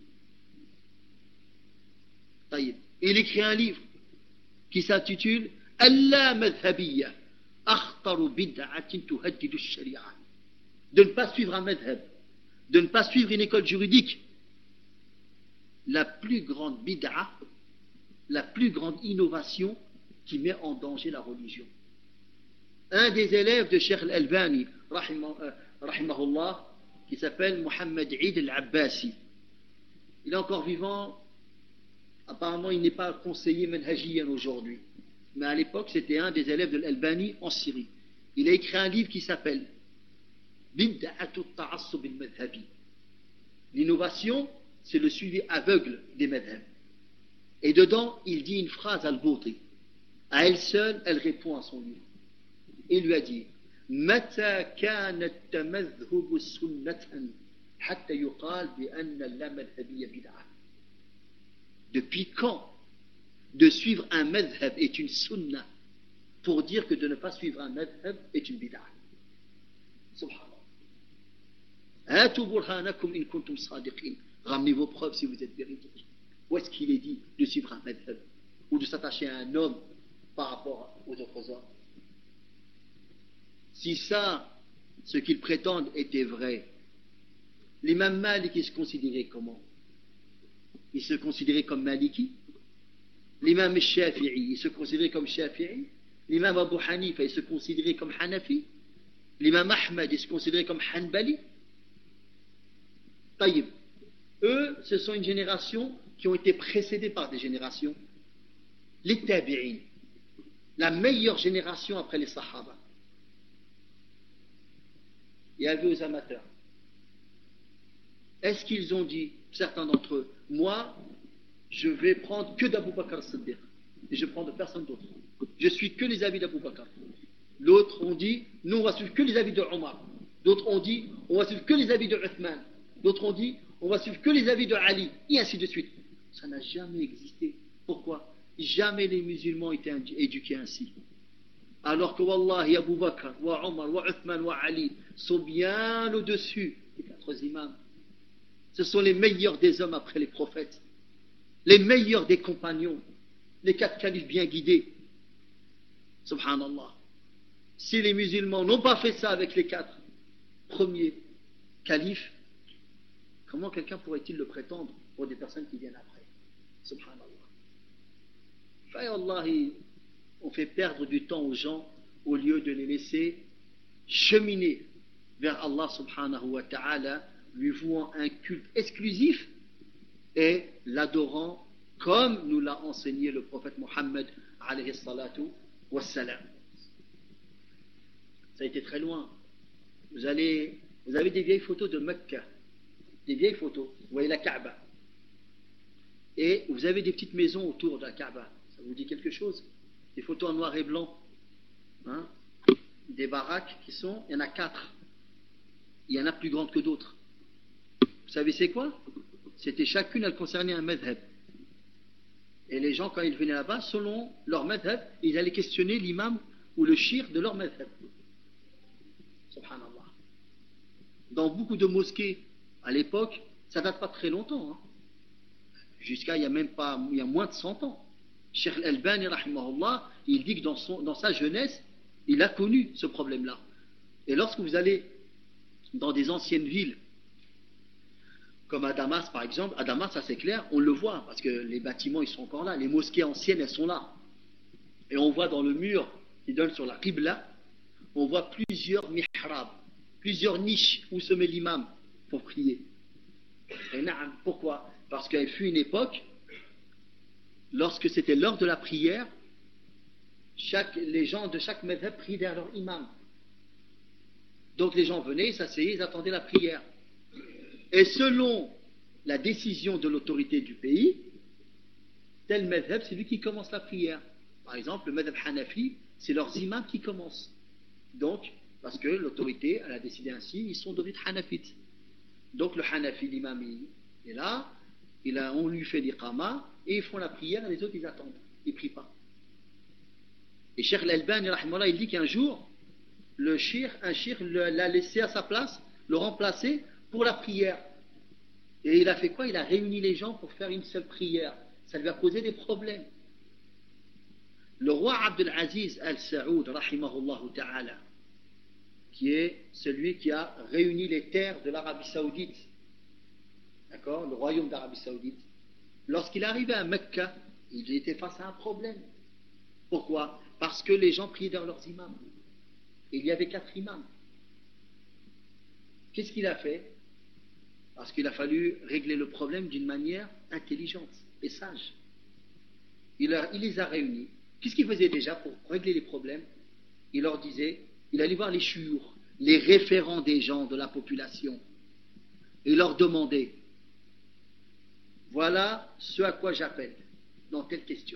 Il écrit un livre qui s'intitule Allah madhabiyya akhtaru bid'atin tuhaddidu ash-shari'a. De ne pas suivre un madhab, de ne pas suivre une école juridique. La plus grande bid'a, la plus grande innovation qui met en danger la religion. Un des élèves de Cheikh Al-Albani, rahimahullah, qui s'appelle Mohammed Eid Al-Abbasi, il est encore vivant. Apparemment, il n'est pas conseiller manhajiyan aujourd'hui, mais à l'époque, c'était un des élèves de l'Albani en Syrie. Il a écrit un livre qui s'appelle Bid'atu at-ta'assub al-madhhabi. L'innovation, c'est le suivi aveugle des madhhabs. Et dedans, il dit une phrase al-Bouti. À elle seule, elle répond à son livre. Il lui a dit Mata kana at-tamadhhub sunnatan حتى يقال بأن اللامذهبية بدعة. Depuis quand de suivre un madhhab est une sunna pour dire que de ne pas suivre un madhhab est une bid'a? Subhanallah. Hatu burhanakum in kuntum sadiqin. Ramenez vos preuves si vous êtes véridiques. Où est-ce qu'il est dit de suivre un madhhab ou de s'attacher à un homme par rapport aux autres hommes? Si ça, ce qu'ils prétendent, était vrai, l'imam Malik, il se considérait comment? Il se considérait comme Maliki. L'imam Shafi'i, il se considérait comme Shafi'i. L'imam Abu Hanifa, il se considérait comme Hanafi. L'imam Ahmad, il se considérait comme Hanbali. Taïb. Eux, ce sont une génération qui ont été précédées par des générations. Les tabi'in, la meilleure génération après les sahaba. Il y avait aux amateurs. Est-ce qu'ils ont dit, certains d'entre eux, moi, je vais prendre que d'Abu Bakr as-Siddiq et je prends de personne d'autre. Je suis que les avis d'Abu Bakr. L'autre ont dit, nous on va suivre que les avis de Omar. D'autres ont dit, on va suivre que les avis de Uthman. D'autres ont dit, on va suivre que les avis de Ali, et ainsi de suite. Ça n'a jamais existé. Pourquoi? Jamais les musulmans étaient éduqués ainsi. Alors que Wallahi, Abu Bakr, wa Omar, wa Uthman, wa Ali sont bien au-dessus des quatre imams. Ce sont les meilleurs des hommes après les prophètes, les meilleurs des compagnons, les quatre califes bien guidés. Subhanallah. Si les musulmans n'ont pas fait ça avec les quatre premiers califes, comment quelqu'un pourrait-il le prétendre pour des personnes qui viennent après? Subhanallah. Fayallahi, on fait perdre du temps aux gens au lieu de les laisser cheminer vers Allah subhanahu wa ta'ala, lui vouant un culte exclusif et l'adorant comme nous l'a enseigné le prophète Mohammed alayhi salatu wassalam. Ça a été très loin. Vous, allez, vous avez des vieilles photos de Mecca, des vieilles photos, vous voyez la Kaaba, et vous avez des petites maisons autour de la Kaaba. Ça vous dit quelque chose? Des photos en noir et blanc, hein? Des baraques qui sont, il y en a quatre, il y en a plus grandes que d'autres. Vous savez c'est quoi? C'était chacune, elle concernait un madhab. Et les gens, quand ils venaient là-bas, selon leur madhab, ils allaient questionner l'imam ou le shir de leur madhab. Subhanallah. Dans beaucoup de mosquées, à l'époque, ça date pas très longtemps, hein. Jusqu'à, il y a même pas, il y a moins de cent ans. Cheikh Al-Albani, rahimahullah, il dit que dans, son, dans sa jeunesse, il a connu ce problème-là. Et lorsque vous allez dans des anciennes villes, comme à Damas par exemple, à Damas, ça c'est clair, on le voit, parce que les bâtiments ils sont encore là, les mosquées anciennes elles sont là. Et on voit dans le mur qui donne sur la Qibla, on voit plusieurs mihrab, plusieurs niches où se met l'imam pour prier. Et na'am, pourquoi? Parce qu'il fut une époque, lorsque c'était l'heure de la prière, chaque, les gens de chaque madhab prient derrière leur imam. Donc les gens venaient, s'asseyaient, ils attendaient la prière. Et selon la décision de l'autorité du pays, tel madhab, c'est lui qui commence la prière. Par exemple, le madhab Hanafi, c'est leurs imams qui commencent. Donc, parce que l'autorité, elle a décidé ainsi, ils sont devenus Hanafites. Donc le Hanafi, l'imam, il est là, il a, on lui fait l'iqama, et ils font la prière, et les autres, ils attendent. Ils ne prient pas. Et Cheikh Al-Albani, il dit qu'un jour, le shir, un shir l'a laissé à sa place, le remplacer pour la prière. Et il a fait quoi? Il a réuni les gens pour faire une seule prière. Ça lui a posé des problèmes. Le roi Abdelaziz Al-Saoud, rahimahullah ta'ala, qui est celui qui a réuni les terres de l'Arabie Saoudite, d'accord, le royaume d'Arabie Saoudite, lorsqu'il arrivait à Mecca, il était face à un problème. Pourquoi? Parce que les gens priaient dans leurs imams. Et il y avait quatre imams. Qu'est-ce qu'il a fait? Parce qu'il a fallu régler le problème d'une manière intelligente et sage. Il, a, il les a réunis. Qu'est-ce qu'il faisait déjà pour régler les problèmes? Il leur disait, il allait voir les chouyours, les référents des gens, de la population. Et il leur demandait, voilà ce à quoi j'appelle dans telle question.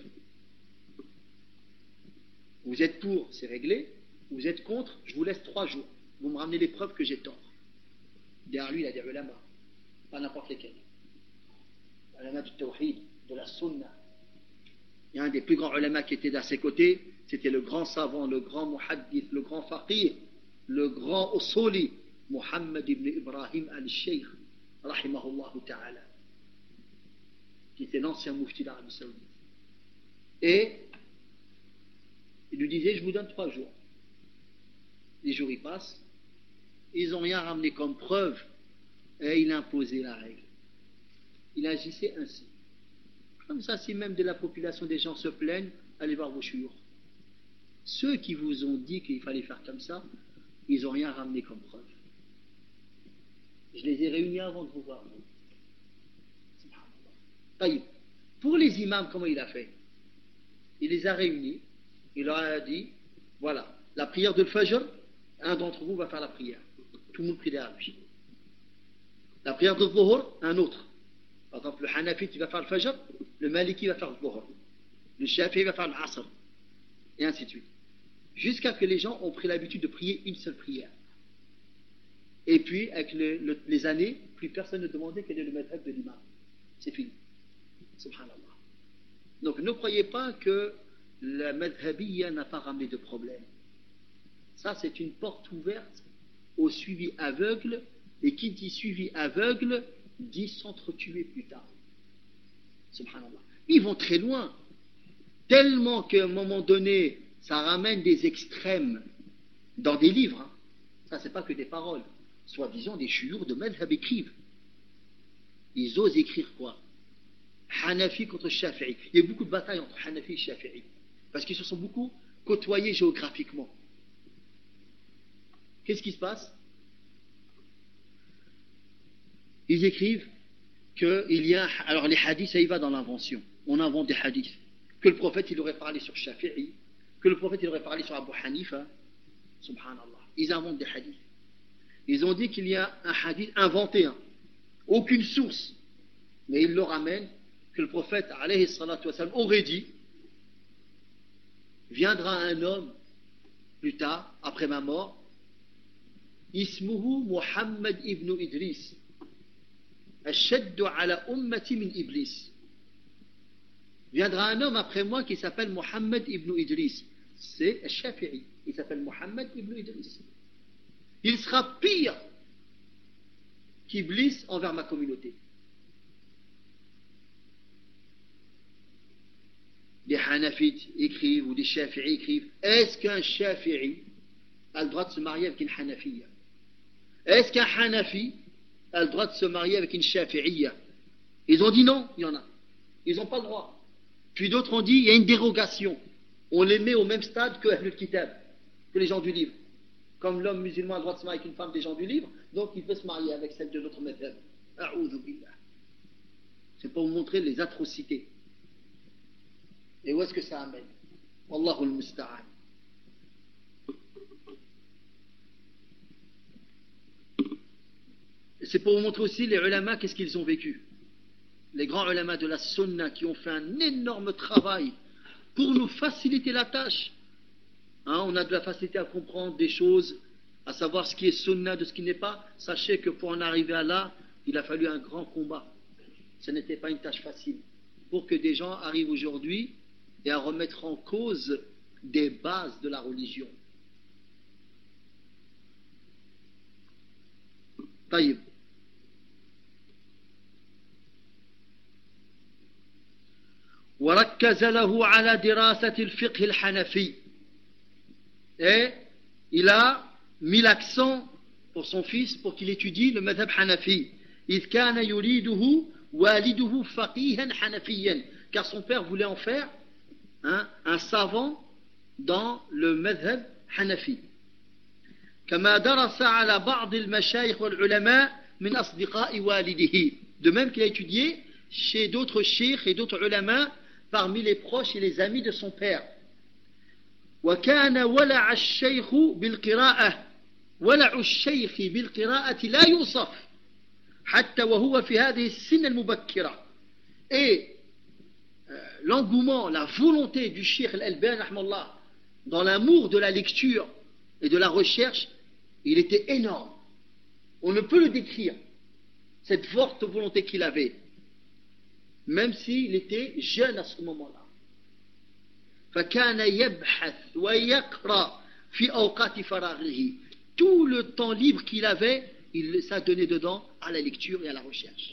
Vous êtes pour, c'est réglé. Vous êtes contre, je vous laisse trois jours. Vous me ramenez les preuves que j'ai tort. Derrière lui, il a dit ulama. pas n'importe lesquels. Ulama du tawhid, de la sunna. Il y a un des plus grands ulama qui était à ses côtés, c'était le grand savant, le grand muhaddith, le grand faqih, le grand usuli, Muhammad ibn Ibrahim al-Sheikh, rahimahullah ta'ala, qui était l'ancien mufti d'Arabie Saoudite. Et il lui disait, je vous donne trois jours. Les jours y passent, ils n'ont rien ramené comme preuve, et il imposait la règle. Il agissait ainsi. Comme ça, si même de la population des gens se plaignent, allez voir vos chouyours. Ceux qui vous ont dit qu'il fallait faire comme ça, ils n'ont rien ramené comme preuve. Je les ai réunis avant de vous voir. Pour les imams, comment il a fait? Il les a réunis, il leur a dit, voilà, la prière de l'Fajr, un d'entre vous va faire la prière. Tout le monde prie derrière lui. La prière de Dhuhr, un autre. Par exemple, le Hanafi qui va faire le Fajr, le Maliki va faire le Dhuhr, le Shafi'i va faire l'Asr, et ainsi de suite. Jusqu'à ce que les gens ont pris l'habitude de prier une seule prière. Et puis, avec le, le, les années, plus personne ne demandait quel est le madhab de l'imam. C'est fini. Subhanallah. Donc, ne croyez pas que la madhabiyya n'a pas ramené de problème. Ça, c'est une porte ouverte au suivi aveugle, et qui dit suivi aveugle, dit s'entretuer plus tard. Subhanallah. Ils vont très loin. Tellement qu'à un moment donné, ça ramène des extrêmes dans des livres. Hein. Ça, c'est pas que des paroles. Soi-disant, des chouyours de madhab écrivent. Ils osent écrire quoi? Hanafi contre Shafi'i. Il y a eu beaucoup de batailles entre Hanafi et Shafi'i. Parce qu'ils se sont beaucoup côtoyés géographiquement. Qu'est-ce qui se passe? Ils écrivent qu'il y a... Alors les hadiths, ça y va dans l'invention. On invente des hadiths. Que le prophète, il aurait parlé sur Shafi'i. Que le prophète, il aurait parlé sur Abu Hanifa. Subhanallah. Ils inventent des hadiths. Ils ont dit qu'il y a un hadith inventé. Hein. Aucune source. Mais ils le ramènent que le prophète, alayhi salatu wassalam, aurait dit, viendra un homme plus tard, après ma mort, ismuhu Muhammad ibn Idris. Ashaddu ala ummati min iblis. Viendra un homme après moi qui s'appelle Muhammad ibn Idris. C'est Shafi'i. Il s'appelle Muhammad ibn Idris. Il sera pire qu'Iblis envers ma communauté. Des Hanafites écrivent ou des Shafi'i écrivent, est-ce qu'un Shafi'i a le droit de se marier avec une Hanafiya? Est-ce qu'un Hanafi a le droit de se marier avec une Shafi'iyya? Ils ont dit non, il y en a. Ils n'ont pas le droit. Puis d'autres ont dit, il y a une dérogation. On les met au même stade que Ahlul Kitab, que les gens du livre. Comme l'homme musulman a le droit de se marier avec une femme des gens du livre, donc il peut se marier avec celle de notre madhab. A'udhu billah. C'est pour vous montrer les atrocités. Et où est-ce que ça amène? Wallahu al-musta'an. C'est pour vous montrer aussi les ulama, qu'est-ce qu'ils ont vécu. Les grands ulama de la sunna qui ont fait un énorme travail pour nous faciliter la tâche. Hein, on a de la facilité à comprendre des choses, à savoir ce qui est sunna de ce qui n'est pas. Sachez que pour en arriver à là, il a fallu un grand combat. Ce n'était pas une tâche facile. Pour que des gens arrivent aujourd'hui et à remettre en cause des bases de la religion. Taïb. وركز له على دراسة الفقه الحنفي. Et il a mis l'accent pour son fils pour qu'il étudie le madhab hanafi. إذ كان يريده والده فقيها حنفيا. Car son père voulait en faire hein, un savant dans le madhab hanafi. كما درس على بعض المشايخ والعلماء من أصدقاء والده. De même qu'il a étudié chez d'autres cheikhs et d'autres ulama parmi les proches et les amis de son père. وكان ولع الشيخ بالقراءة ولع الشيخ بالقراءة لا يوصف حتى وهو في هذه السن المبكرة. Et euh, l'engouement, la volonté du cheikh Al-Albani rahmallah dans l'amour de la lecture et de la recherche, il était énorme. On ne peut le décrire. cette forte volonté qu'il avait, même s'il était jeune à ce moment-là. فَكَانَ يَبْحَثْ وَيَقْرَأْ فِي أَوْقَاتِ فَرَاغِهِ. Tout le temps libre qu'il avait, il s'adonnait dedans à la lecture et à la recherche.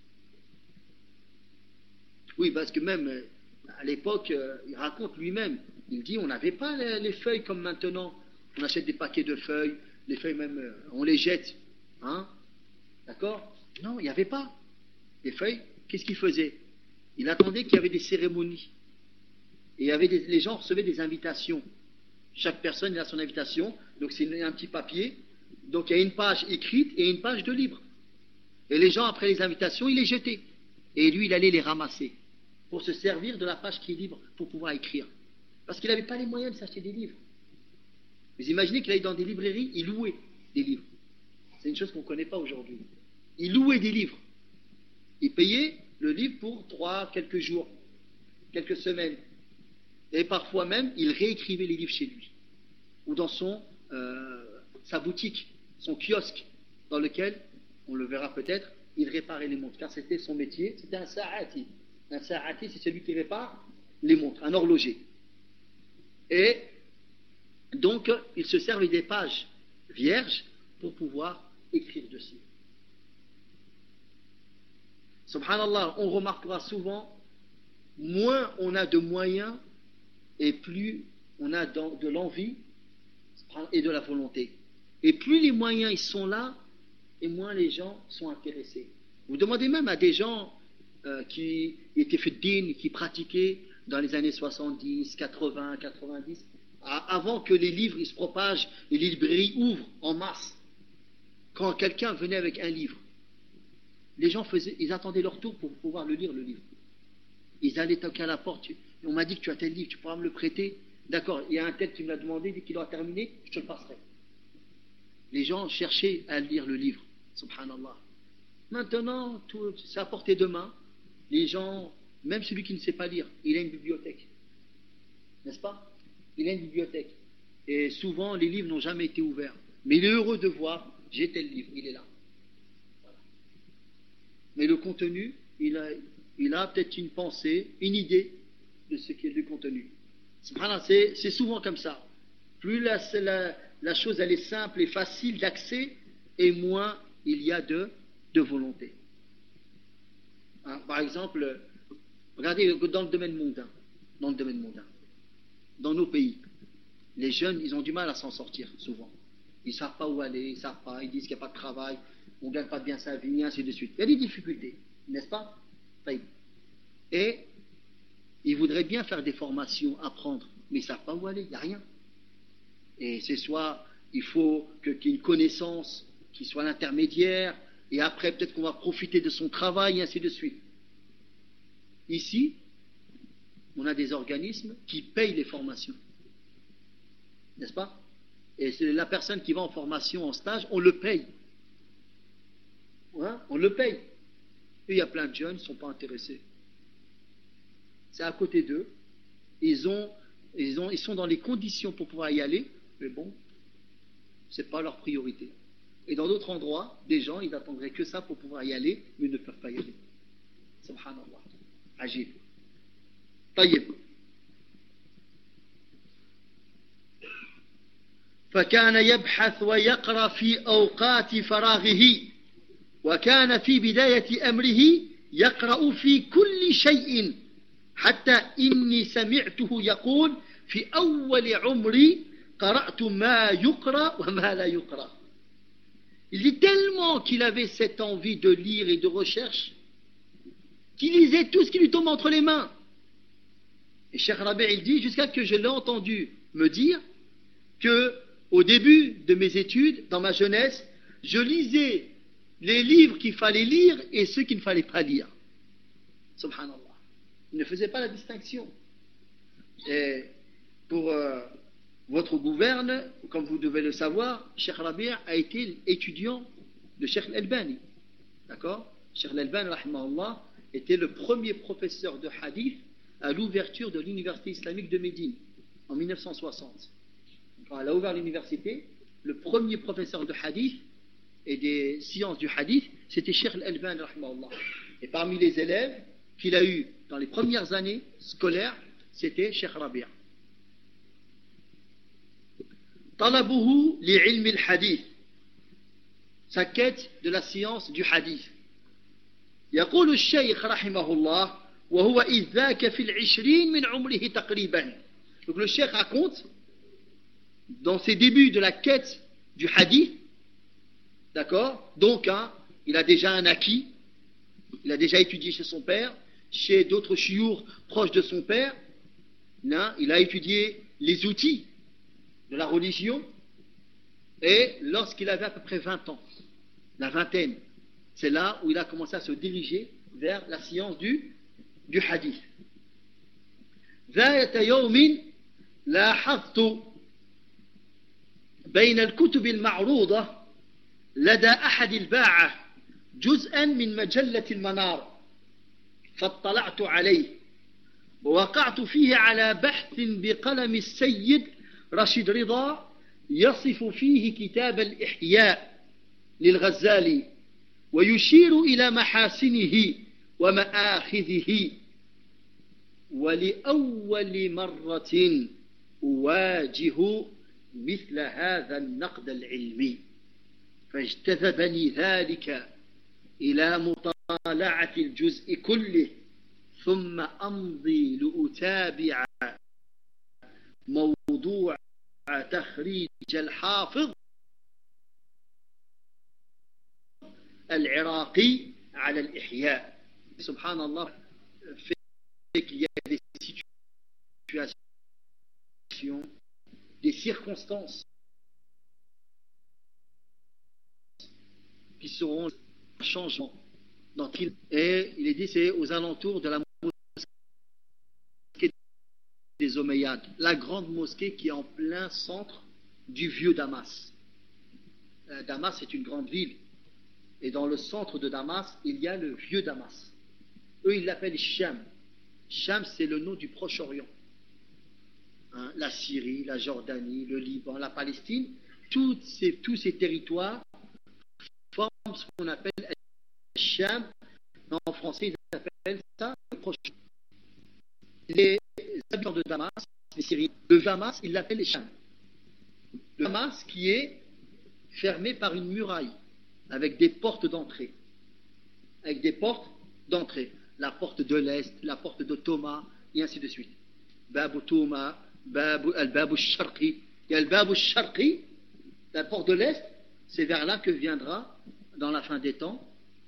Oui, parce que même à l'époque, il raconte lui-même, il dit on n'avait pas les feuilles comme maintenant. On achète des paquets de feuilles, les feuilles même, on les jette. Hein? D'accord? Non, il n'y avait pas. Les feuilles, qu'est-ce qu'il faisait? Il attendait qu'il y avait des cérémonies. Et il y avait des, les gens recevaient des invitations. Chaque personne a son invitation. Donc c'est un petit papier. Donc il y a une page écrite et une page de livre. Et les gens, après les invitations, ils les jetaient. Et lui, il allait les ramasser pour se servir de la page qui est libre pour pouvoir écrire. Parce qu'il n'avait pas les moyens de s'acheter des livres. Vous imaginez qu'il allait dans des librairies, il louait des livres. C'est une chose qu'on ne connaît pas aujourd'hui. Il louait des livres. Il payait le livre pour trois, quelques jours, quelques semaines. Et parfois même, il réécrivait les livres chez lui. Ou dans son, euh, sa boutique, son kiosque, dans lequel, on le verra peut-être, il réparait les montres. Car c'était son métier, c'était un sa'ati. Un sa'ati, c'est celui qui répare les montres, un horloger. Et donc, il se servait des pages vierges pour pouvoir écrire dessus. Subhanallah, on remarquera souvent, moins on a de moyens et plus on a de l'envie et de la volonté. Et plus les moyens ils sont là, et moins les gens sont intéressés. Vous demandez même à des gens euh, qui étaient fiddin, qui pratiquaient dans les années soixante-dix, quatre-vingts, quatre-vingt-dix, avant que les livres ils se propagent, les librairies ouvrent en masse. Quand quelqu'un venait avec un livre, les gens faisaient, ils attendaient leur tour pour pouvoir le lire, le livre. Ils allaient toquer à la porte. On m'a dit que tu as tel livre, tu pourras me le prêter? D'accord, il y a un tel qui me l'a demandé, dès qu'il aura terminé, je te le passerai. Les gens cherchaient à lire le livre, subhanallah. Maintenant, tout, c'est à portée de main. Les gens, même celui qui ne sait pas lire, il a une bibliothèque. N'est-ce pas? Il a une bibliothèque. Et souvent, les livres n'ont jamais été ouverts. Mais il est heureux de voir, j'ai tel livre, il est là. Voilà. Mais le contenu, il a, il a peut-être une pensée, une idée de ce qui est du contenu. C'est, c'est souvent comme ça. Plus la, la, la chose elle est simple et facile d'accès, et moins il y a de, de volonté. Hein, par exemple, regardez dans le domaine mondain, dans le domaine mondain, dans nos pays, les jeunes, ils ont du mal à s'en sortir souvent. Ils ne savent pas où aller, ils ne savent pas, ils disent qu'il n'y a pas de travail, on ne gagne pas bien sa vie, ainsi de suite. Il y a des difficultés, n'est-ce pas? Et ils voudraient bien faire des formations, apprendre, mais ils ne savent pas où aller, il n'y a rien. Et c'est soit, il faut que, qu'il y ait une connaissance qui soit l'intermédiaire, et après peut-être qu'on va profiter de son travail, et ainsi de suite. Ici, on a des organismes qui payent les formations. N'est-ce pas? Et c'est la personne qui va en formation, en stage, on le paye. Hein? On le paye. Et il y a plein de jeunes qui ne sont pas intéressés. C'est à côté d'eux. Ils, ont, ils, ont, ils sont dans les conditions pour pouvoir y aller, mais bon, ce n'est pas leur priorité. Et dans d'autres endroits, des gens, ils n'attendraient que ça pour pouvoir y aller, mais ils ne peuvent pas y aller. Subhanallah. Ajib. Taïb. فكان يبحث ويقرأ في أوقات فراغه وكان في بداية أمره يقرأ في كل شيء حتى إني سمعته يقول في أول عمري قرأت ما يقرأ وما لا يقرأ. Il dit tellement qu'il avait cette envie de lire et de recherche qu'il lisait tout ce qui lui tombe entre les mains. Et Cheikh Rabi' il dit jusqu'à ce que je l'ai entendu me dire que au début de mes études, dans ma jeunesse, je lisais les livres qu'il fallait lire et ceux qu'il ne fallait pas lire. Subhanallah. Il ne faisait pas la distinction. Et pour euh, votre gouverne, comme vous devez le savoir, Cheikh Rabi' a été étudiant de Cheikh Al-Albani. D'accord? Cheikh Al-Albani, rahimahullah, était le premier professeur de hadith à l'ouverture de l'université islamique de Médine en mille neuf cent soixante. Quand elle a ouvert l'université, le premier professeur de hadith et des sciences du hadith, c'était Cheikh Al-Albani rahimahullah. Et parmi les élèves qu'il a eu dans les premières années scolaires, c'était Cheikh Rabi'. طلبه لعلم الحديث, sa quête de la science du hadith. يقول الشيخ رحمه الله وهو إذ ذاك في العشرين من عمره تقريبا. Donc le cheikh raconte dans ses débuts de la quête du hadith, d'accord, donc hein, il a déjà un acquis, il a déjà étudié chez son père, chez d'autres chiours proches de son père, hein, il a étudié les outils de la religion, et lorsqu'il avait à peu près vingt ans, la vingtaine, c'est là où il a commencé à se diriger vers la science du, du hadith. ذات يوم لاحظت بين الكتب المعروضة لدى أحد الباعة جزءا من مجلة المنار فاطلعت عليه ووقعت فيه على بحث بقلم السيد رشيد رضا يصف فيه كتاب الإحياء للغزالي ويشير إلى محاسنه ومآخذه. ولأول مرة أواجه مثل هذا النقد العلمي فاجتذبني ذلك إلى مطالعة الجزء كله ثم أمضي لأتابع موضوع تخريج الحافظ العراقي على الإحياء. سبحان الله, qu'il y a des situations, des circonstances qui seront un changement. Et il est dit, c'est aux alentours de la mosquée des Omeyyades, la grande mosquée qui est en plein centre du vieux Damas. Euh, Damas est une grande ville, et dans le centre de Damas, il y a le vieux Damas. Eux, ils l'appellent Sham. Sham, c'est le nom du Proche-Orient. Hein, la Syrie, la Jordanie, le Liban, la Palestine, toutes ces, tous ces territoires forment ce qu'on appelle Sham. En français, ils appellent ça le Proche-Orient. Les habitants de Damas, les Syriens, le Damas, ils l'appellent Sham. Le Damas qui est fermé par une muraille, avec des portes d'entrée. Avec des portes d'entrée. La porte de l'Est, la porte de Thomas, et ainsi de suite. Babu Thomas, Babu, al-Babu al-Sharqi. Il y a le Babu al-Sharqi, la porte de l'Est, c'est vers là que viendra, dans la fin des temps,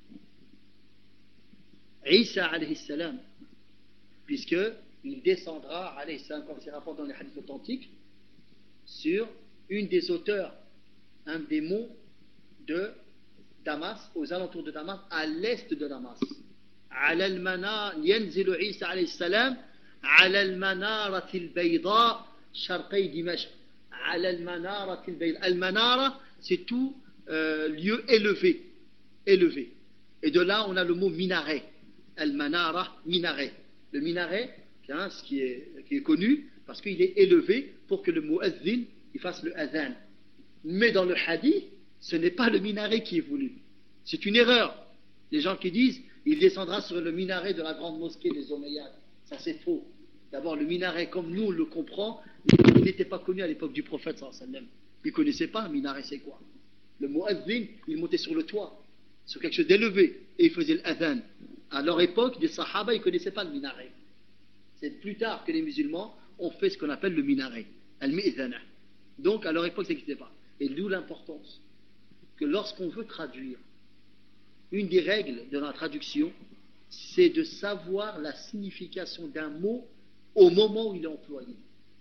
Isa alayhi salam, puisqu'il descendra, alayhi salam, comme c'est rapporté dans les hadiths authentiques, sur une des hauteurs, un des monts de Damas, aux alentours de Damas, à l'est de Damas. على المنار ينزل عيسى عليه السلام على المنارة البيضاء شرقي دمشق. على المنارة البيضاء. المنارة, c'est tout euh, lieu élevé, élevé. Et de là, on a le mot minaret. Al-manara, minaret. Le minaret, hein, ce qui est, qui est connu, parce qu'il est élevé pour que le muazzin il fasse le adhan. Mais dans le hadith, ce n'est pas le minaret qui est voulu. C'est une erreur. Les gens qui disent il descendra sur le minaret de la grande mosquée des Omeyyades. Ça, c'est faux. D'abord, le minaret, comme nous on le comprend, il n'était pas connu à l'époque du prophète sallallahu alayhi wa sallam. Il ne connaissait pas un minaret, c'est quoi. Le muazzin, il montait sur le toit, sur quelque chose d'élevé, et il faisait l'adhan. À leur époque, des sahaba, ils ne connaissaient pas le minaret. C'est plus tard que les musulmans ont fait ce qu'on appelle le minaret, al-mi'zana. Donc, à leur époque, ça n'existait pas. Et d'où l'importance que lorsqu'on veut traduire, une des règles de la traduction, c'est de savoir la signification d'un mot au moment où il est employé.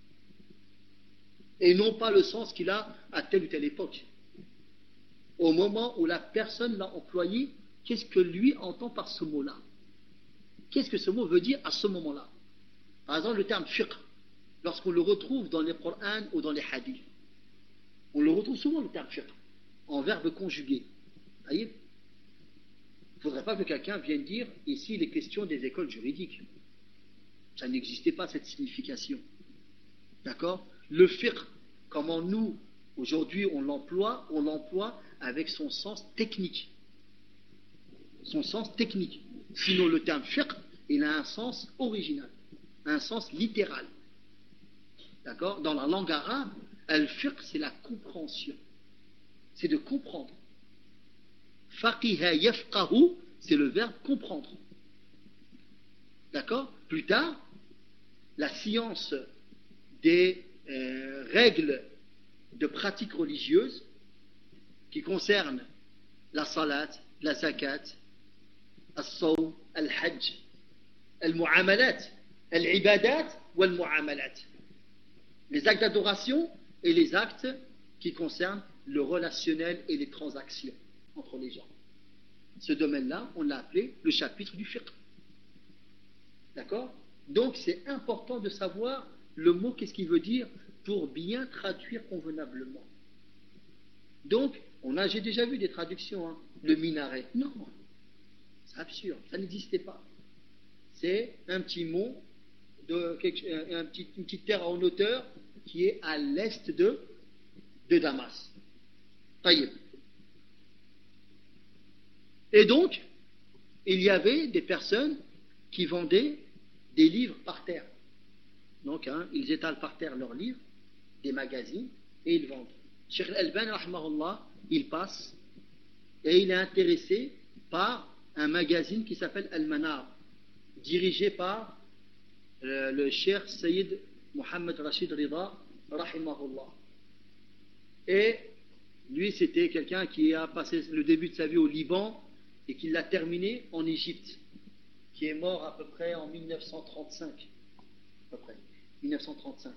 Et non pas le sens qu'il a à telle ou telle époque. Au moment où la personne l'a employé, qu'est-ce que lui entend par ce mot-là? Qu'est-ce que ce mot veut dire à ce moment-là? Par exemple, le terme fiqh, lorsqu'on le retrouve dans les Qur'an ou dans les hadiths, on le retrouve souvent, le terme fiqh, en verbe conjugué. Vous voyez? Il ne faudrait pas que quelqu'un vienne dire ici les questions des écoles juridiques. Ça n'existait pas cette signification. D'accord? Le fiqh, comment nous, aujourd'hui, on l'emploie, on l'emploie avec son sens technique. Son sens technique. Sinon, le terme fiqh, il a un sens original, un sens littéral. D'accord? Dans la langue arabe, al-fiqh, c'est la compréhension. C'est de comprendre. Faqiha yafqahu, c'est le verbe comprendre. D'accord? Plus tard, la science des euh, règles de pratique religieuse qui concernent la salat, la zakat, al-sawm, al-hajj, al-mu'amalat, al-ibadat ou al-mu'amalat. Les actes d'adoration et les actes qui concernent le relationnel et les transactions entre les gens. Ce domaine-là, on l'a appelé le chapitre du fiqh. D'accord? Donc c'est important de savoir le mot, qu'est-ce qu'il veut dire, pour bien traduire convenablement. Donc, on a, j'ai déjà vu des traductions, hein, le minaret. Non, c'est absurde, ça n'existait pas. C'est un petit mot, de, un petit, une petite terre en hauteur qui est à l'est de, de Damas. Taïeb. Et donc, il y avait des personnes qui vendaient des livres par terre. Donc, hein, ils étalent par terre leurs livres, des magazines, et ils vendent. Cheikh Al-Albani, rahmahullah, il passe, et il est intéressé par un magazine qui s'appelle Al-Manar, dirigé par euh, le Cheikh Sayyid Mohammed Rashid Rida, rahimahullah. Et lui, c'était quelqu'un qui a passé le début de sa vie au Liban, et qui l'a terminé en Égypte, qui est mort à peu près en mille neuf cent trente-cinq. À peu près, mille neuf cent trente-cinq.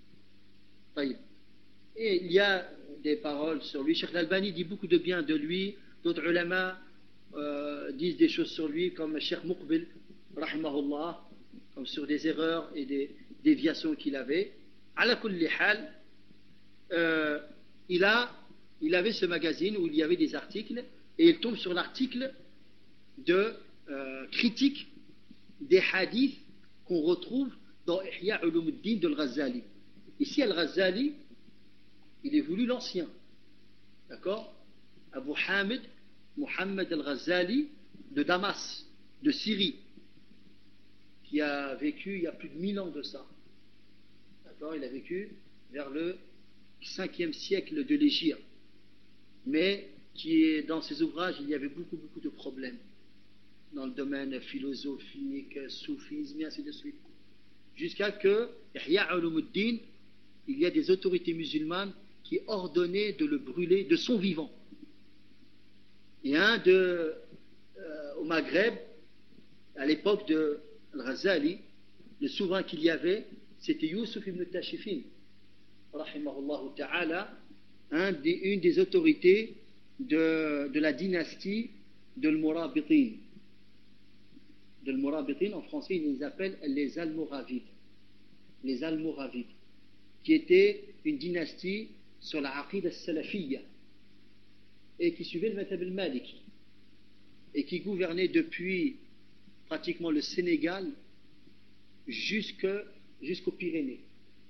Et il y a des paroles sur lui. Cheikh Al-Albani dit beaucoup de bien de lui. D'autres ulama euh, disent des choses sur lui, comme Cheikh Muqbil, rahimahullah, comme sur des erreurs et des déviations qu'il avait. Ala kulli hal, euh, il, a, il avait ce magazine où il y avait des articles, et il tombe sur l'article de euh, critique des hadiths qu'on retrouve dans Ihya Ulumuddin de Al-Ghazali. Ici, Al-Ghazali, il est voulu l'ancien. D'accord? Abu Hamid Muhammad Al-Ghazali de Damas, de Syrie, qui a vécu il y a plus de mille ans de ça. D'accord? Il a vécu vers le cinquième siècle de l'Hégire. Mais qui est, dans ses ouvrages, il y avait beaucoup, beaucoup de problèmes dans le domaine philosophique, soufisme et ainsi de suite. Jusqu'à que, Ihya Ulumuddin, il y a des autorités musulmanes qui ordonnaient de le brûler de son vivant. Et un de, euh, au Maghreb, à l'époque de Al-Ghazali, le souverain qu'il y avait, c'était Youssouf ibn Tashifin, rahimahullah ta'ala, un des, une des autorités de, de la dynastie de l'Murabitin. De l'Murabitin, en français, ils les appellent les Almoravides. Les Almoravides, qui étaient une dynastie sur la aqid al-salafiyya et qui suivait le madhab al-maliki et qui gouvernait depuis pratiquement le Sénégal jusque, jusqu'aux Pyrénées.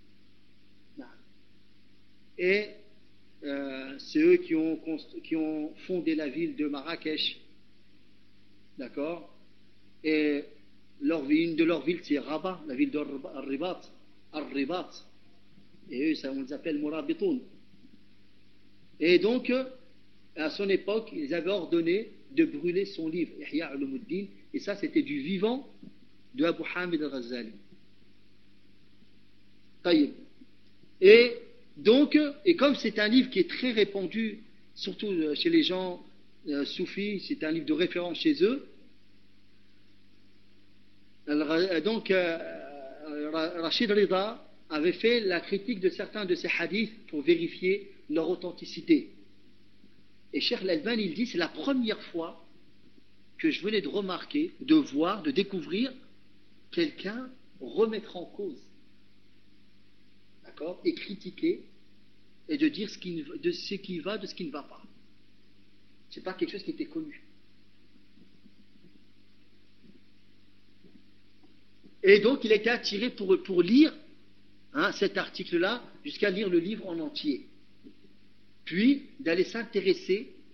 Et euh, c'est eux qui ont, qui ont fondé la ville de Marrakech. D'accord? Et leur, une de leurs villes, c'est Rabat, la ville de Ar-Ribat. Ar-Ribat. Et eux, ça, on les appelle Murabitoun. Et donc, à son époque, ils avaient ordonné de brûler son livre, Ihya Ulumuddin, et ça, c'était du vivant de Abu Hamid al-Ghazali. Taïb. Et donc, et comme c'est un livre qui est très répandu, surtout chez les gens euh, soufis, c'est un livre de référence chez eux, donc euh, Rachid Rida avait fait la critique de certains de ces hadiths pour vérifier leur authenticité. Et Cheikh Al-Albani, il dit, c'est la première fois que je venais de remarquer, de voir, de découvrir quelqu'un remettre en cause, d'accord, et critiquer, et de dire ce qui, de ce qui va, de ce qui ne va pas. C'est pas quelque chose qui était connu. Et donc, il a été attiré pour, pour lire hein, cet article-là, jusqu'à lire le livre en entier. Puis, d'aller s'intéresser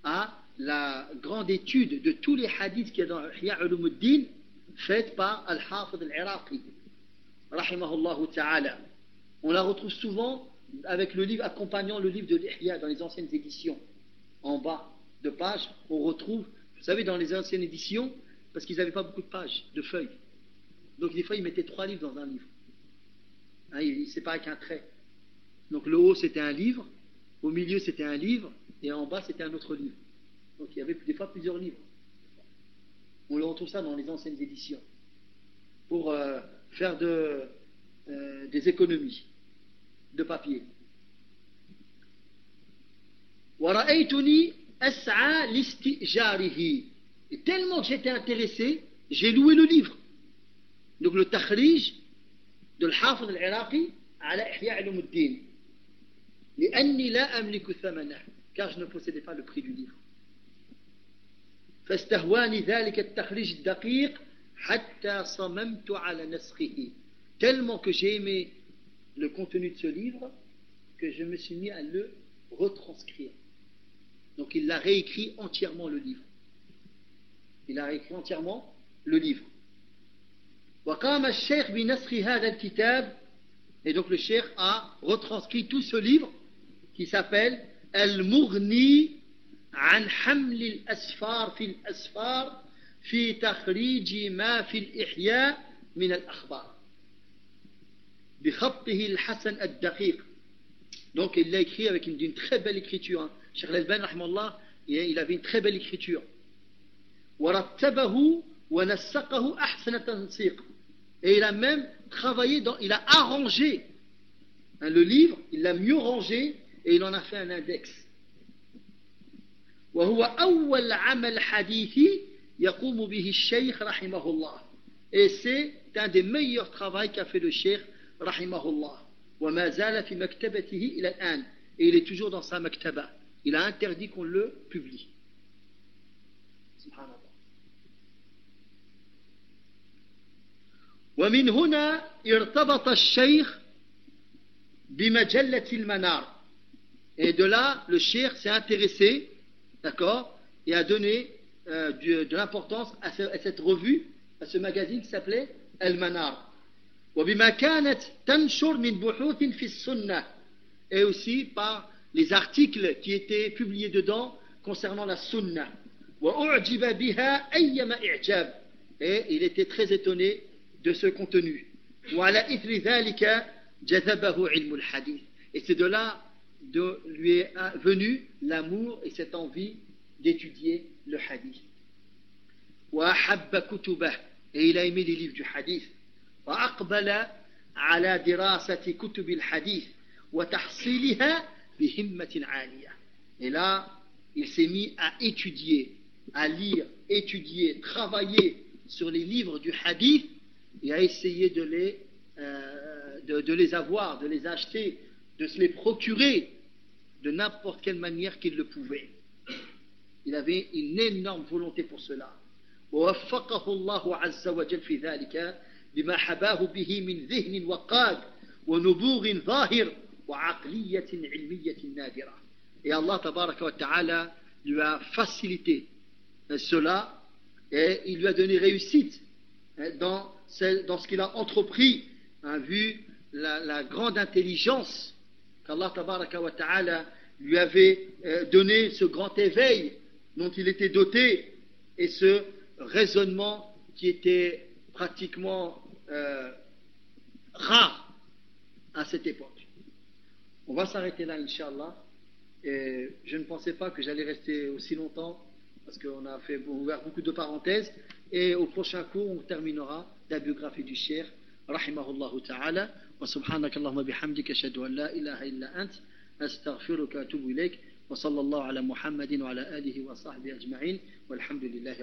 à la grande étude de tous les hadiths qu'il y a dans Ihya Ulumuddin, faite par Al-Hafid Al-Iraqi, rahimahullah ta'ala. On la retrouve souvent avec le livre accompagnant le livre de l'Ihya dans les anciennes éditions. En bas de page, on retrouve, vous savez, dans les anciennes éditions, parce qu'ils n'avaient pas beaucoup de pages, de feuilles. Donc des fois, ils mettaient trois livres dans un livre. Hein, c'est pas avec un trait. Donc le haut, c'était un livre, au milieu, c'était un livre, et en bas, c'était un autre livre. Donc il y avait des fois plusieurs livres. On le retrouve ça dans les anciennes éditions, pour euh, faire de, euh, des économies de papier. وَرَأَيْتُنِي أَسْعَى لِاسْتِئْجَارِهِ. Et tellement que j'étais intéressé, j'ai loué le livre. Donc le takhrij de l'Hafid al-Iraqi ala Ihya Ulumuddin. لأني لا أملك ثمنه, car je ne possédais pas le prix du livre. فاستهواني ذلك التخريج الدقيق حتى صممت على نسخه. Tellement que j'ai aimé le contenu de ce livre que je me suis mis à le retranscrire. Donc il a réécrit entièrement le livre. Il a réécrit entièrement le livre. وقام الشيخ بنسخ هذا الكتاب. Et donc le cheikh a retranscrit tout ce livre qui s'appelle Al-Mughni عن حمل الأسفار في الأسفار في تخريج ما في الإحياء من الأخبار بخطه الحسن الدقيق. Donc il l'a écrit avec une, une très belle écriture. Hein. Cheikh Al-Albani rahimahullah, il avait une très belle écriture. ورتبه ونسقه أحسن تنسيق. Et il a même travaillé, dans, il a arrangé hein, le livre, il l'a mieux rangé et il en a fait un index. وهو أول عمل حديثي يقوم به الشيخ رحمه الله. Et c'est un des meilleurs travaux qu'a fait le cheikh رحمه الله. وما زال في مكتبته إلى الآن. Et il est toujours dans sa maktaba. Il a interdit qu'on le publie. Subhanallah. ومن هنا ارتبط الشيخ بمجلة المنار. Et de là, le cheikh s'est intéressé, d'accord, et a donné euh, de, de l'importance à, ce, à cette revue, à ce magazine qui s'appelait Al-Manar. وبما كانت تنشر من بحوث في السنة. Et aussi par les articles qui étaient publiés dedans concernant la sunna. وأعجب بها أيما إعجاب. Et il était très étonné de ce contenu. وعلى إثر ذلك جذبه علم الحديث. Et c'est de là de lui est venu l'amour et cette envie d'étudier le hadith. وأحب كتبه. Et il a aimé les livres du hadith. وأقبل على دراسة كتب الحديث وتحصيلها بهمة عالية. Et là, il s'est mis à étudier, à lire, étudier, travailler sur les livres du hadith et à essayer de les, euh, de, de les avoir, de les acheter, de se les procurer de n'importe quelle manière qu'il le pouvait. Il avait une énorme volonté pour cela. ووفقه الله عز وجل في ذلك بما حباه به من ذهن وقاد ونبوغ ظاهر وعقلية علمية نادرة. Et Allah tabaraka wa ta'ala lui a facilité cela et il lui a donné réussite dans ce, dans ce qu'il a entrepris, hein, vu la, la grande intelligence qu'Allah tabaraka wa ta'ala lui avait euh, donné, ce grand éveil dont il était doté et ce raisonnement qui était pratiquement euh, rare à cette époque. On va s'arrêter là, Inch'Allah. Et je ne pensais pas que j'allais rester aussi longtemps parce qu'on a fait ouvert beaucoup de parenthèses. Et au prochain cours, on terminera la biographie du cheikh, rahimahullah ta'ala. Wa subhanaka Allahumma bihamdika ashhadu an la ilaha illa ant astaghfiruka wa atubu ilayk wa sallallahu ala Muhammadin wa ala alihi wa sahbihi ajma'in walhamdulillahi